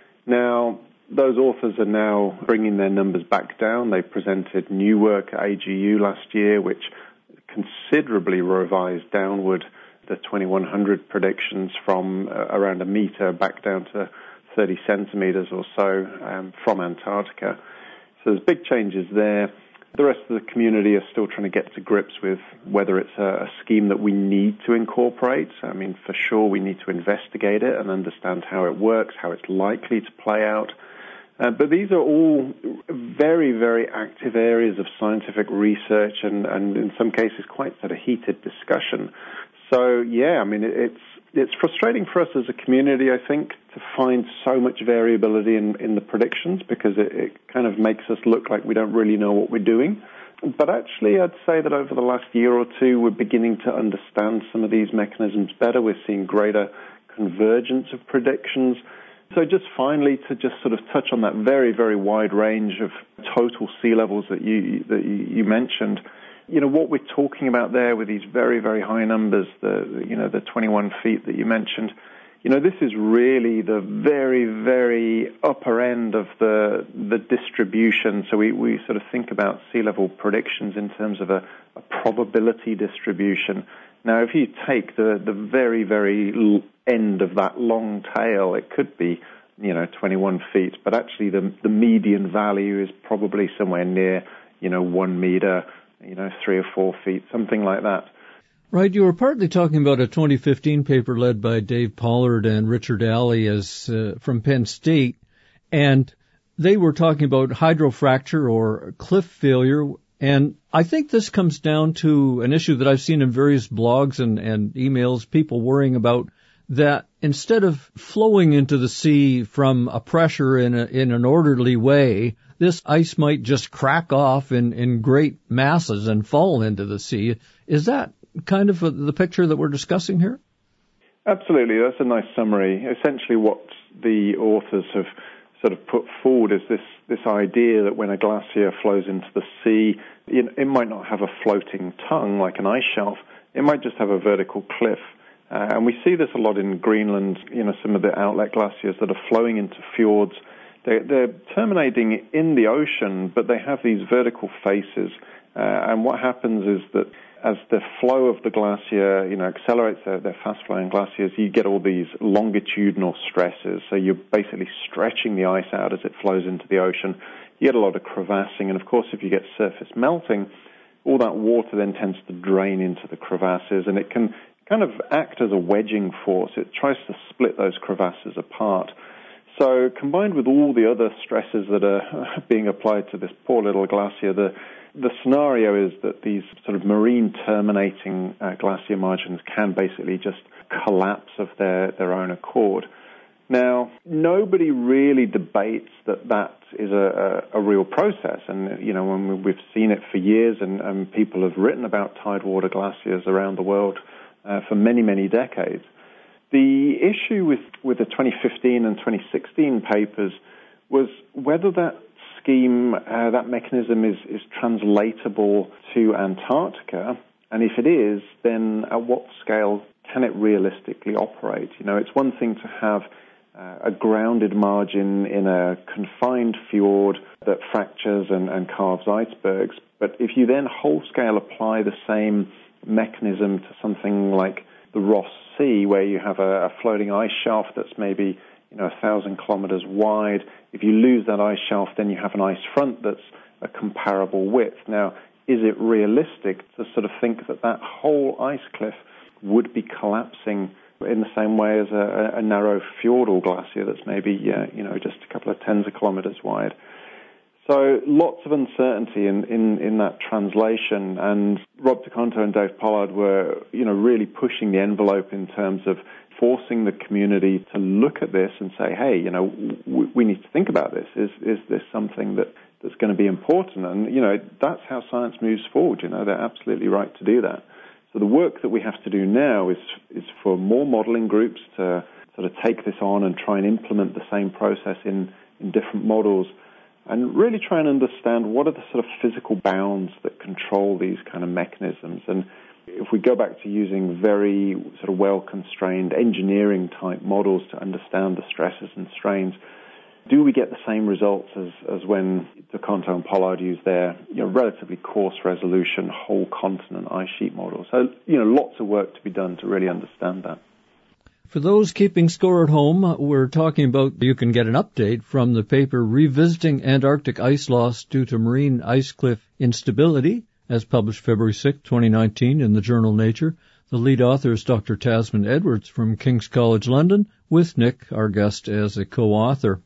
Now, those authors are now bringing their numbers back down. They presented new work at A G U last year, which considerably revised downward the twenty-one hundred predictions from uh, around a meter back down to thirty centimeters or so um, from Antarctica. So there's big changes there. The rest of the community are still trying to get to grips with whether it's a, a scheme that we need to incorporate. I mean, for sure, we need to investigate it and understand how it works, how it's likely to play out. Uh, but these are all very, very active areas of scientific research and, and in some cases, quite sort of heated discussion. So, yeah, I mean, it, it's it's frustrating for us as a community, I think, to find so much variability in, in the predictions because it, it kind of makes us look like we don't really know what we're doing. But actually, I'd say that over the last year or two, we're beginning to understand some of these mechanisms better. We're seeing greater convergence of predictions. So just finally, to just sort of touch on that very, very wide range of total sea levels that you that you mentioned, you know, what we're talking about there with these very, very high numbers, the, you know, the twenty-one feet that you mentioned, you know, this is really the very, very upper end of the the distribution. So we, we sort of think about sea level predictions in terms of a, a probability distribution. Now, if you take the, the very, very end of that long tail, it could be, you know, twenty-one feet, but actually the the median value is probably somewhere near, you know, one meter, you know, three or four feet, something like that. Right. You were partly talking about a twenty fifteen paper led by Dave Pollard and Richard Alley as uh, from Penn State, and they were talking about hydrofracture or cliff failure. And I think this comes down to an issue that I've seen in various blogs and, and emails, people worrying about that instead of flowing into the sea from a pressure in a, in an orderly way, this ice might just crack off in, in great masses and fall into the sea. Is that kind of a, the picture that we're discussing here? Absolutely. That's a nice summary. Essentially what the authors have sort of put forward is this, this idea that when a glacier flows into the sea, it, it might not have a floating tongue like an ice shelf. It might just have a vertical cliff. Uh, and we see this a lot in Greenland, you know, some of the outlet glaciers that are flowing into fjords. They're, they're terminating in the ocean, but they have these vertical faces. Uh, and what happens is that as the flow of the glacier, you know, accelerates, their, their fast-flowing glaciers, you get all these longitudinal stresses. So you're basically stretching the ice out as it flows into the ocean. You get a lot of crevassing, and of course, if you get surface melting, all that water then tends to drain into the crevasses, and it can kind of act as a wedging force. It tries to split those crevasses apart. So combined with all the other stresses that are being applied to this poor little glacier, the The scenario is that these sort of marine terminating uh, glacier margins can basically just collapse of their, their own accord. Now, nobody really debates that that is a, a, a real process. And, you know, when we've seen it for years, and, and people have written about tidewater glaciers around the world uh, for many, many decades. The issue with, with the twenty fifteen and twenty sixteen papers was whether that scheme, uh, that mechanism is, is translatable to Antarctica, and if it is, then at what scale can it realistically operate? You know, it's one thing to have uh, a grounded margin in a confined fjord that fractures and, and carves icebergs, but if you then whole-scale apply the same mechanism to something like the Ross Sea, where you have a, a floating ice shelf that's maybe you know, a thousand kilometers wide. If you lose that ice shelf, then you have an ice front that's a comparable width. Now, is it realistic to sort of think that that whole ice cliff would be collapsing in the same way as a, a narrow fjordal glacier that's maybe, uh, you know, just a couple of tens of kilometers wide? So lots of uncertainty in, in, in that translation, and Rob DeConto and Dave Pollard were, you know, really pushing the envelope in terms of forcing the community to look at this and say, hey, you know, we, we need to think about this. Is is this something that, that's going to be important? And, you know, that's how science moves forward. You know, they're absolutely right to do that. So the work that we have to do now is is for more modeling groups to sort of take this on and try and implement the same process in, in different models, and really try and understand what are the sort of physical bounds that control these kind of mechanisms. And if we go back to using very sort of well-constrained engineering-type models to understand the stresses and strains, do we get the same results as, as when DeConto and Pollard used their you know, relatively coarse resolution whole continent ice sheet models? So, you know, lots of work to be done to really understand that. For those keeping score at home, we're talking about you can get an update from the paper Revisiting Antarctic Ice Loss Due to Marine Ice Cliff Instability, as published February sixth, twenty nineteen in the journal Nature. The lead author is Doctor Tasman Edwards from King's College London, with Nick, our guest, as a co-author.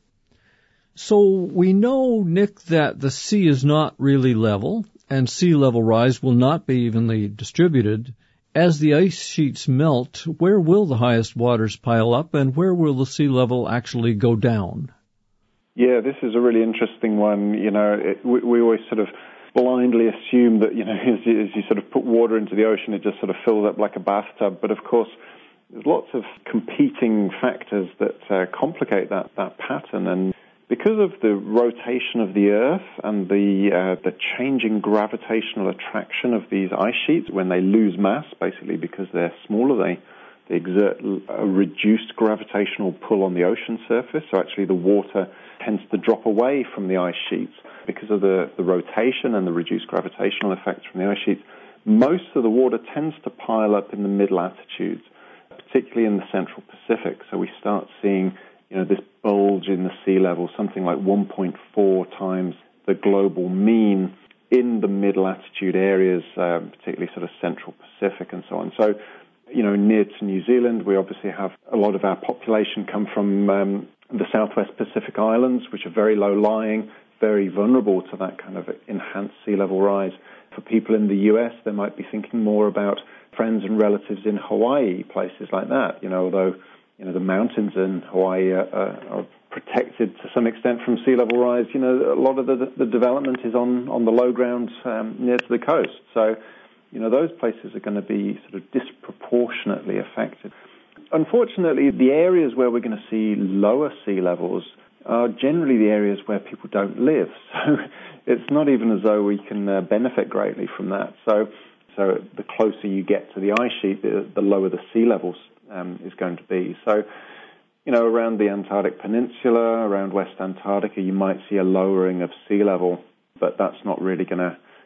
So we know, Nick, that the sea is not really level, and sea level rise will not be evenly distributed. As the ice sheets melt, where will the highest waters pile up, and where will the sea level actually go down? Yeah, this is a really interesting one. You know, it, we, we always sort of blindly assume that, you know, as you, as you sort of put water into the ocean, it just sort of fills up like a bathtub. But of course, there's lots of competing factors that uh, complicate that, that pattern. And because of the rotation of the Earth and the uh, the changing gravitational attraction of these ice sheets, when they lose mass, basically because they're smaller, they, they exert a reduced gravitational pull on the ocean surface. So actually the water tends to drop away from the ice sheets because of the, the rotation and the reduced gravitational effects from the ice sheets. Most of the water tends to pile up in the mid-latitudes, particularly in the central Pacific. So we start seeing you know, this bulge in the sea level, something like one point four times the global mean in the mid-latitude areas, um, particularly sort of central Pacific and so on. So, you know, near to New Zealand, we obviously have a lot of our population come from um, the southwest Pacific Islands, which are very low-lying, very vulnerable to that kind of enhanced sea level rise. For people in the U S, they might be thinking more about friends and relatives in Hawaii, places like that, you know, although You know, the mountains in Hawaii are, are, are protected to some extent from sea level rise. You know, a lot of the, the development is on, on the low ground um, near to the coast. So, you know, those places are going to be sort of disproportionately affected. Unfortunately, the areas where we're going to see lower sea levels are generally the areas where people don't live. So it's not even as though we can uh, benefit greatly from that. So, so the closer you get to the ice sheet, the, the lower the sea levels Um, is going to be. So, you know, around the Antarctic Peninsula, around West Antarctica, you might see a lowering of sea level, but that's not really going to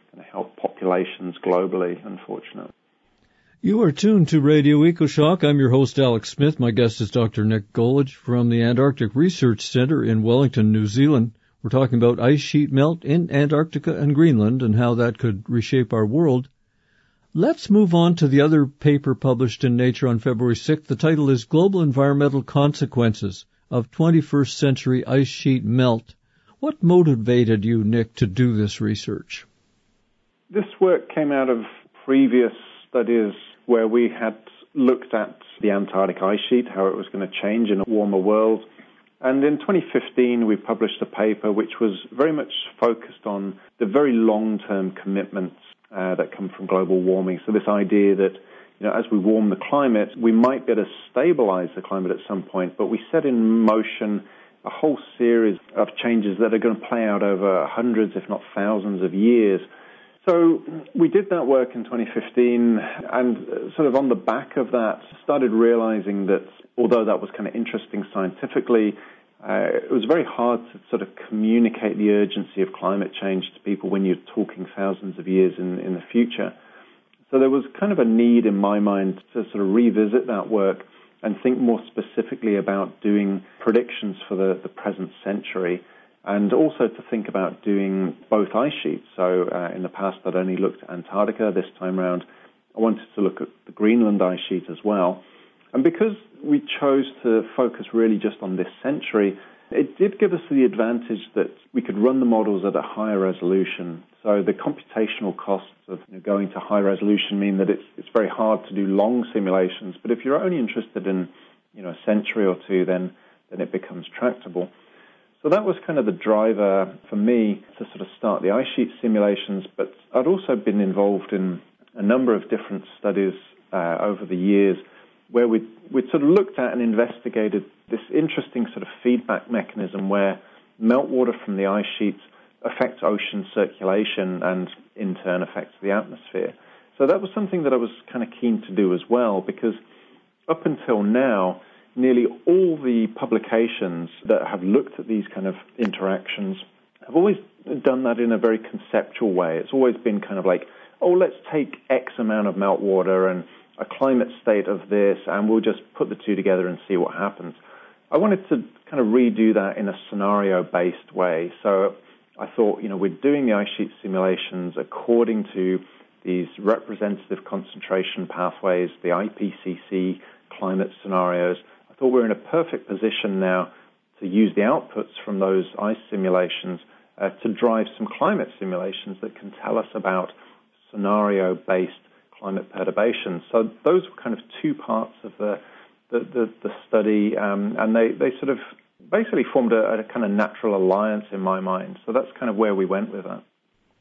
going to help populations globally, unfortunately. You are tuned to Radio EcoShock. I'm your host, Alex Smith. My guest is Doctor Nick Golich from the Antarctic Research Centre in Wellington, New Zealand. We're talking about ice sheet melt in Antarctica and Greenland and how that could reshape our world. Let's move on to the other paper published in Nature on February sixth. The title is Global Environmental Consequences of twenty-first Century Ice Sheet Melt. What motivated you, Nick, to do this research? This work came out of previous studies where we had looked at the Antarctic ice sheet, how it was going to change in a warmer world. And in twenty fifteen, we published a paper which was very much focused on the very long-term commitments uh, that come from global warming. So this idea that, you know, as we warm the climate, we might be able to stabilize the climate at some point, but we set in motion a whole series of changes that are going to play out over hundreds, if not thousands of years. So we did that work in twenty fifteen, and sort of on the back of that started realizing that although that was kind of interesting scientifically, uh, it was very hard to sort of communicate the urgency of climate change to people when you're talking thousands of years in, in the future. So there was kind of a need in my mind to sort of revisit that work and think more specifically about doing predictions for the, the present century, and also to think about doing both ice sheets. So uh, in the past, I'd only looked at Antarctica. This time around, I wanted to look at the Greenland ice sheet as well. And because we chose to focus really just on this century, it did give us the advantage that we could run the models at a higher resolution. So the computational costs of you know, going to high resolution mean that it's, it's very hard to do long simulations. But if you're only interested in you know, a century or two, then, then it becomes tractable. So that was kind of the driver for me to sort of start the ice sheet simulations, but I'd also been involved in a number of different studies uh, over the years where we'd, we'd sort of looked at and investigated this interesting sort of feedback mechanism where meltwater from the ice sheets affects ocean circulation and in turn affects the atmosphere. So that was something that I was kind of keen to do as well, because up until now, nearly all the publications that have looked at these kind of interactions have always done that in a very conceptual way. It's always been kind of like, oh, let's take X amount of meltwater and a climate state of this, and we'll just put the two together and see what happens. I wanted to kind of redo that in a scenario-based way. So I thought, you know, we're doing the ice sheet simulations according to these representative concentration pathways, the I P C C climate scenarios. I thought we're in a perfect position now to use the outputs from those ice simulations uh, to drive some climate simulations that can tell us about scenario-based climate perturbations. So those were kind of two parts of the the, the, the study, um, and they, they sort of basically formed a, a kind of natural alliance in my mind. So that's kind of where we went with that.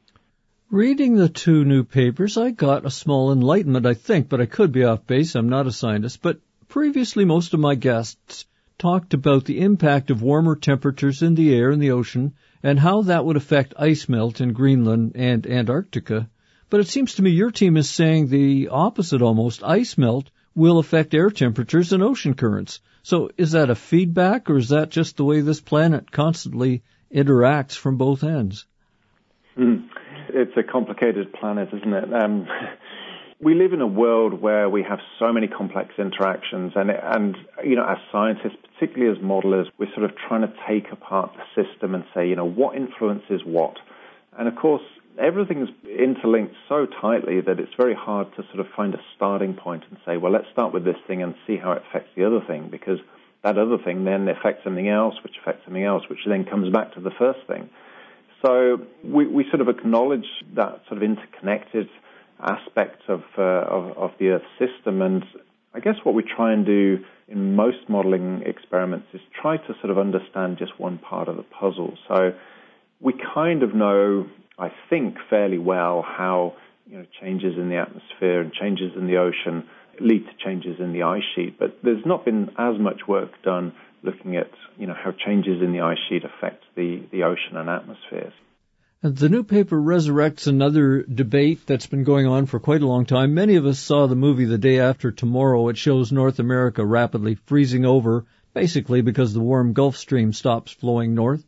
Reading the two new papers, I got a small enlightenment, I think, but I could be off base. I'm not a scientist. But previously, most of my guests talked about the impact of warmer temperatures in the air and the ocean and how that would affect ice melt in Greenland and Antarctica. But it seems to me your team is saying the opposite almost. Ice melt will affect air temperatures and ocean currents. So is that a feedback, or is that just the way this planet constantly interacts from both ends? Mm. It's a complicated planet, isn't it? Um, we live in a world where we have so many complex interactions, and, and you know, as scientists, particularly as modelers, we're sort of trying to take apart the system and say, you know, what influences what? And of course, everything's interlinked so tightly that it's very hard to sort of find a starting point and say, well, let's start with this thing and see how it affects the other thing, because that other thing then affects something else, which affects something else, which then comes back to the first thing. So we, we sort of acknowledge that sort of interconnected aspect of, uh, of, of the Earth system, and I guess what we try and do in most modeling experiments is try to sort of understand just one part of the puzzle. So we kind of know, I think, fairly well how you know changes in the atmosphere and changes in the ocean lead to changes in the ice sheet, but there's not been as much work done looking at you know how changes in the ice sheet affect the, the ocean and atmospheres. And the new paper resurrects another debate that's been going on for quite a long time. Many of us saw the movie The Day After Tomorrow. It shows North America rapidly freezing over, basically because the warm Gulf Stream stops flowing north.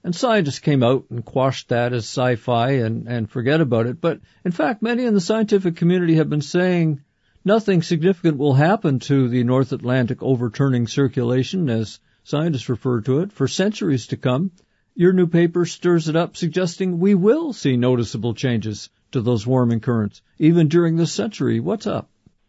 And scientists came out and quashed that as sci-fi and, and forget about it. But in fact, many in the scientific community have been saying nothing significant will happen to the North Atlantic overturning circulation, as scientists refer to it, for centuries to come. Your new paper stirs it up, suggesting we will see noticeable changes to those warming currents, even during this century. What's up?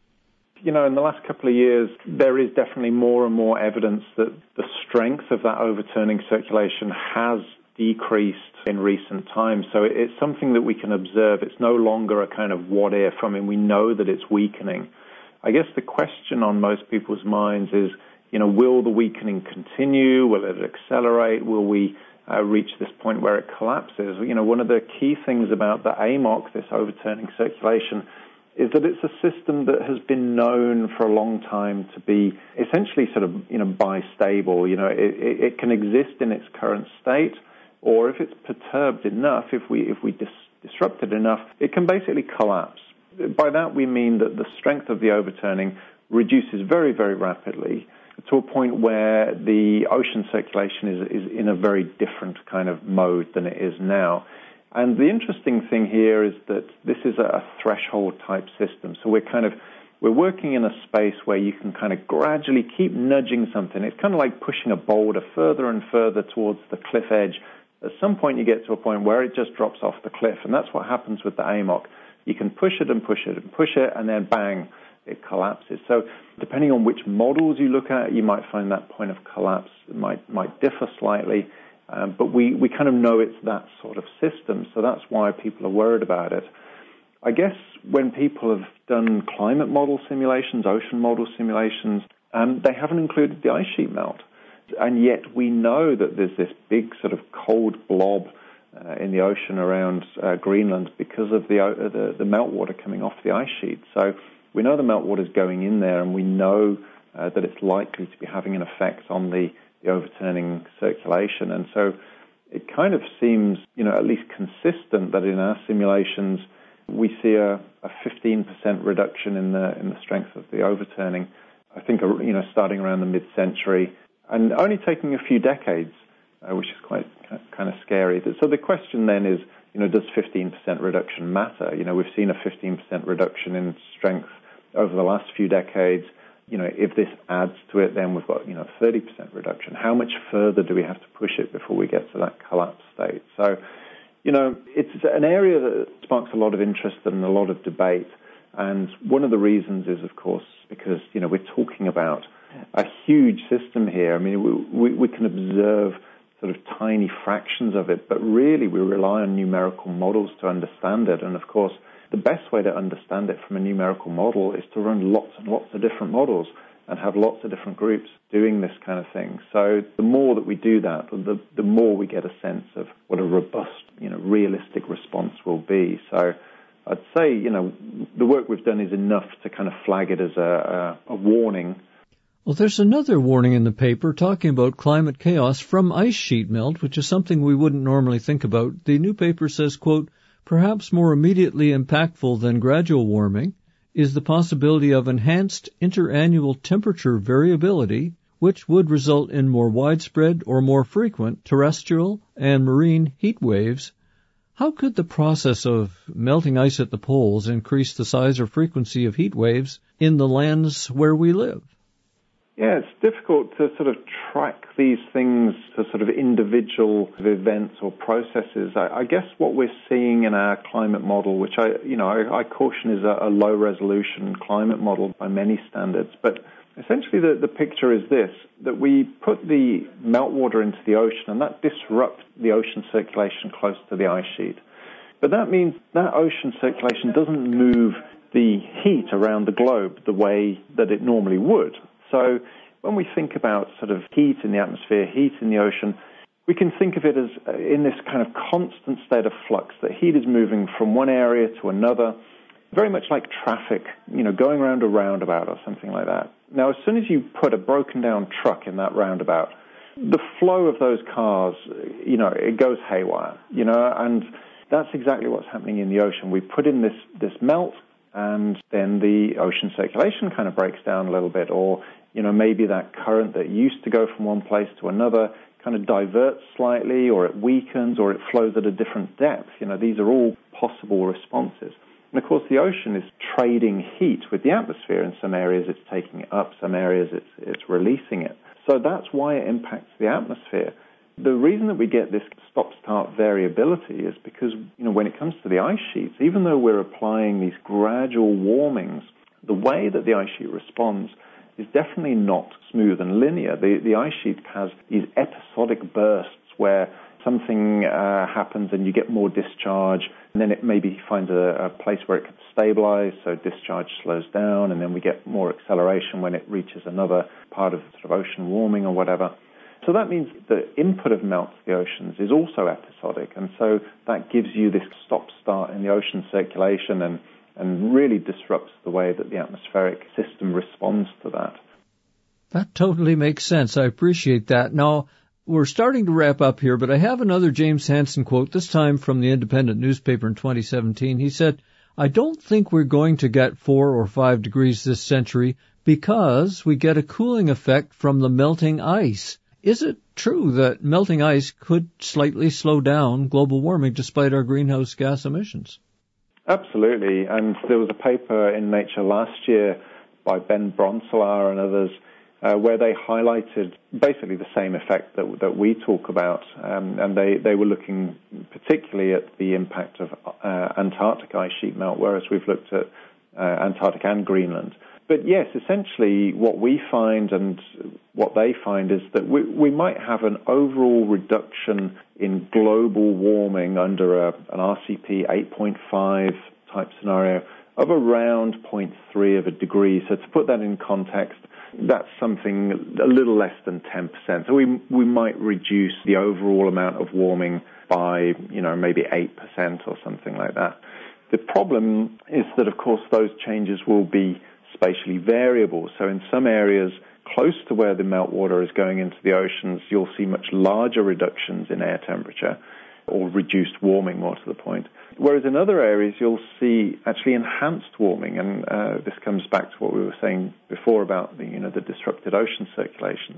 You know, in the last couple of years, there is definitely more and more evidence that the strength of that overturning circulation has decreased in recent times. So it's something that we can observe. It's no longer a kind of what if. I mean, we know that it's weakening. I guess the question on most people's minds is, you know, will the weakening continue? Will it accelerate? Will we uh, reach this point where it collapses? You know, one of the key things about the A M O C, this overturning circulation, is that it's a system that has been known for a long time to be essentially sort of, you know, bistable. You know, it, it, it can exist in its current state, or if it's perturbed enough, if we if we dis- disrupt it enough, it can basically collapse. By that we mean that the strength of the overturning reduces very, very rapidly to a point where the ocean circulation is, is in a very different kind of mode than it is now. And the interesting thing here is that this is a threshold type system. So we're kind of, we're working in a space where you can kind of gradually keep nudging something. It's kind of like pushing a boulder further and further towards the cliff edge. At some point you get to a point where it just drops off the cliff. And that's what happens with the A M O C. You can push it and push it and push it, and then bang, it collapses. So depending on which models you look at, you might find that point of collapse might might differ slightly. Um, but we, we kind of know it's that sort of system, so that's why people are worried about it. I guess when people have done climate model simulations, ocean model simulations, um, they haven't included the ice sheet melt. And yet we know that there's this big sort of cold blob uh, in the ocean around uh, Greenland because of the, uh, the, the meltwater coming off the ice sheet. So we know the meltwater is going in there, and we know uh, that it's likely to be having an effect on the the overturning circulation. And so it kind of seems, you know, at least consistent that in our simulations we see a, a fifteen percent reduction in the in the strength of the overturning, I think, you know, starting around the mid-century, and only taking a few decades, uh, which is quite kind of scary. So the question then is, you know, does fifteen percent reduction matter? You know, we've seen a fifteen percent reduction in strength over the last few decades. You know, if this adds to it, then we've got, you know, thirty percent reduction. How much further do we have to push it before we get to that collapse state? So, you know, it's an area that sparks a lot of interest and a lot of debate. And one of the reasons is, of course, because, you know, we're talking about a huge system here. I mean, we, we, we can observe sort of tiny fractions of it, but really we rely on numerical models to understand it. And, of course, the best way to understand it from a numerical model is to run lots and lots of different models and have lots of different groups doing this kind of thing. So the more that we do that, the, the more we get a sense of what a robust, you know, realistic response will be. So I'd say, you know, the work we've done is enough to kind of flag it as a, a, a warning. Well, there's another warning in the paper talking about climate chaos from ice sheet melt, which is something we wouldn't normally think about. The new paper says, quote, perhaps more immediately impactful than gradual warming is the possibility of enhanced interannual temperature variability, which would result in more widespread or more frequent terrestrial and marine heat waves. How could the process of melting ice at the poles increase the size or frequency of heat waves in the lands where we live? Yeah, it's difficult to sort of track these things to sort of individual events or processes. I, I guess what we're seeing in our climate model, which I, you know, I, I caution is a, a low-resolution climate model by many standards, but essentially the, the picture is this, that we put the meltwater into the ocean, and that disrupts the ocean circulation close to the ice sheet. But that means that ocean circulation doesn't move the heat around the globe the way that it normally would. So when we think about sort of heat in the atmosphere, heat in the ocean, we can think of it as uh, in this kind of constant state of flux, that heat is moving from one area to another, very much like traffic, you know, going around a roundabout or something like that. Now, as soon as you put a broken down truck in that roundabout, the flow of those cars, you know, it goes haywire, you know, and that's exactly what's happening in the ocean. We put in this, this melt, and then the ocean circulation kind of breaks down a little bit, or, you know, maybe that current that used to go from one place to another kind of diverts slightly, or it weakens, or it flows at a different depth. You know, these are all possible responses. And of course, the ocean is trading heat with the atmosphere. In some areas, it's taking it up. Some areas, it's it's releasing it. So that's why it impacts the atmosphere. The reason that we get this stop-start variability is because, you know, when it comes to the ice sheets, even though we're applying these gradual warmings, the way that the ice sheet responds is definitely not smooth and linear. The, the ice sheet has these episodic bursts where something uh, happens and you get more discharge, and then it maybe finds a, a place where it can stabilize, so discharge slows down, and then we get more acceleration when it reaches another part of sort of ocean warming or whatever. So that means the input of melt to the oceans is also episodic, and so that gives you this stop-start in the ocean circulation and, and really disrupts the way that the atmospheric system responds to that. That totally makes sense. I appreciate that. Now, we're starting to wrap up here, but I have another James Hansen quote, this time from the Independent newspaper in twenty seventeen. He said, "I don't think we're going to get four or five degrees this century because we get a cooling effect from the melting ice. Is it true that melting ice could slightly slow down global warming despite our greenhouse gas emissions?" Absolutely. And there was a paper in Nature last year by Ben Bronselaar and others uh, where they highlighted basically the same effect that, that we talk about. Um, and they, they were looking particularly at the impact of uh, Antarctic ice sheet melt, whereas we've looked at uh, Antarctic and Greenland. But yes, essentially what we find and what they find is that we, we might have an overall reduction in global warming under a, an R C P eight point five type scenario of around zero point three of a degree. So to put that in context, that's something a little less than ten percent. So we we might reduce the overall amount of warming by, you know, maybe eight percent or something like that. The problem is that, of course, those changes will be spatially variable. So in some areas close to where the meltwater is going into the oceans, you'll see much larger reductions in air temperature or reduced warming, more to the point. Whereas in other areas, you'll see actually enhanced warming. And uh, this comes back to what we were saying before about the, you know, the disrupted ocean circulations.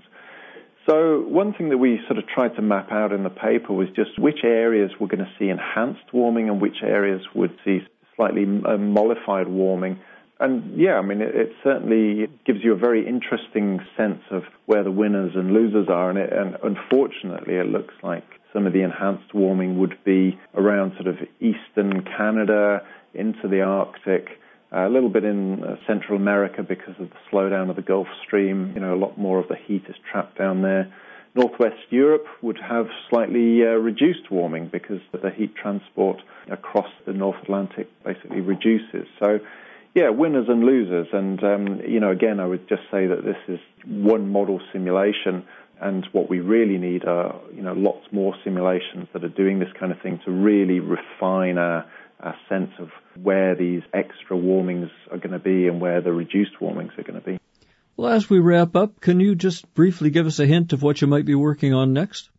So one thing that we sort of tried to map out in the paper was just which areas were going to see enhanced warming and which areas would see slightly uh, mollified warming. And yeah, I mean, it, it certainly gives you a very interesting sense of where the winners and losers are. And, it, and unfortunately, it looks like some of the enhanced warming would be around sort of eastern Canada into the Arctic, uh, a little bit in uh, Central America because of the slowdown of the Gulf Stream. You know, a lot more of the heat is trapped down there. Northwest Europe would have slightly uh, reduced warming because the heat transport across the North Atlantic basically reduces. So, yeah, winners and losers. And, um, you know, again, I would just say that this is one model simulation, and what we really need are, you know, lots more simulations that are doing this kind of thing to really refine our, our sense of where these extra warmings are going to be and where the reduced warmings are going to be. Well, as we wrap up, can you just briefly give us a hint of what you might be working on next?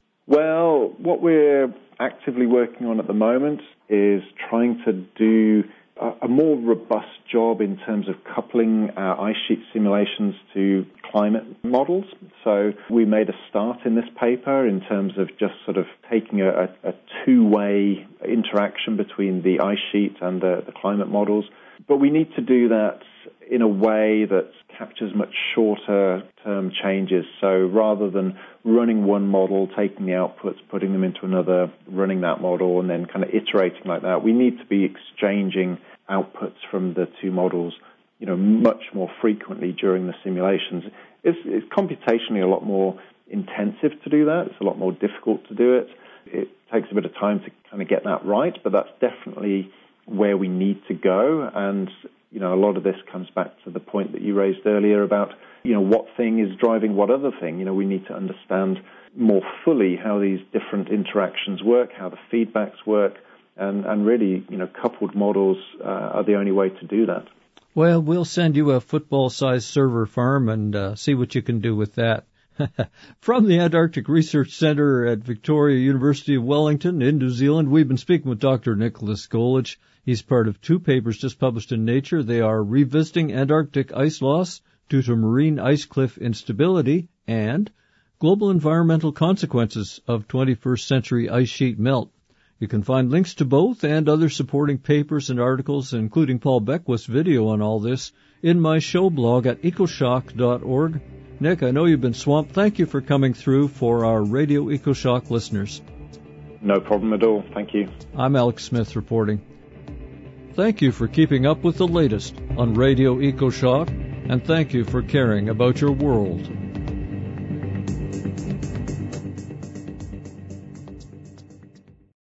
Well, what we're actively working on at the moment is trying to do a more robust job in terms of coupling our ice sheet simulations to climate models. So we made a start in this paper in terms of just sort of taking a, a two-way interaction between the ice sheet and the, the climate models. But we need to do that in a way that captures much shorter term changes. So rather than running one model, taking the outputs, putting them into another, running that model, and then kind of iterating like that, we need to be exchanging outputs from the two models, you know, much more frequently during the simulations. It's, it's computationally a lot more intensive to do that. It's a lot more difficult to do it. It takes a bit of time to kind of get that right, but that's definitely where we need to go. And, you know, a lot of this comes back to the point that you raised earlier about, you know, what thing is driving what other thing. You know, we need to understand more fully how these different interactions work, how the feedbacks work, and, and really, you know, coupled models uh, are the only way to do that. Well, we'll send you a football-sized server farm and uh, see what you can do with that. From the Antarctic Research Centre at Victoria University of Wellington in New Zealand, we've been speaking with Doctor Nicholas Golich. He's part of two papers just published in Nature. They are Revisiting Antarctic Ice Loss Due to Marine Ice Cliff Instability and Global Environmental Consequences of twenty-first Century Ice Sheet Melt. You can find links to both and other supporting papers and articles, including Paul Beckwith's video on all this, in my show blog at ecoshock dot org. Nick, I know you've been swamped. Thank you for coming through for our Radio EcoShock listeners. No problem at all. Thank you. I'm Alex Smith reporting. Thank you for keeping up with the latest on Radio EcoShock, and thank you for caring about your world.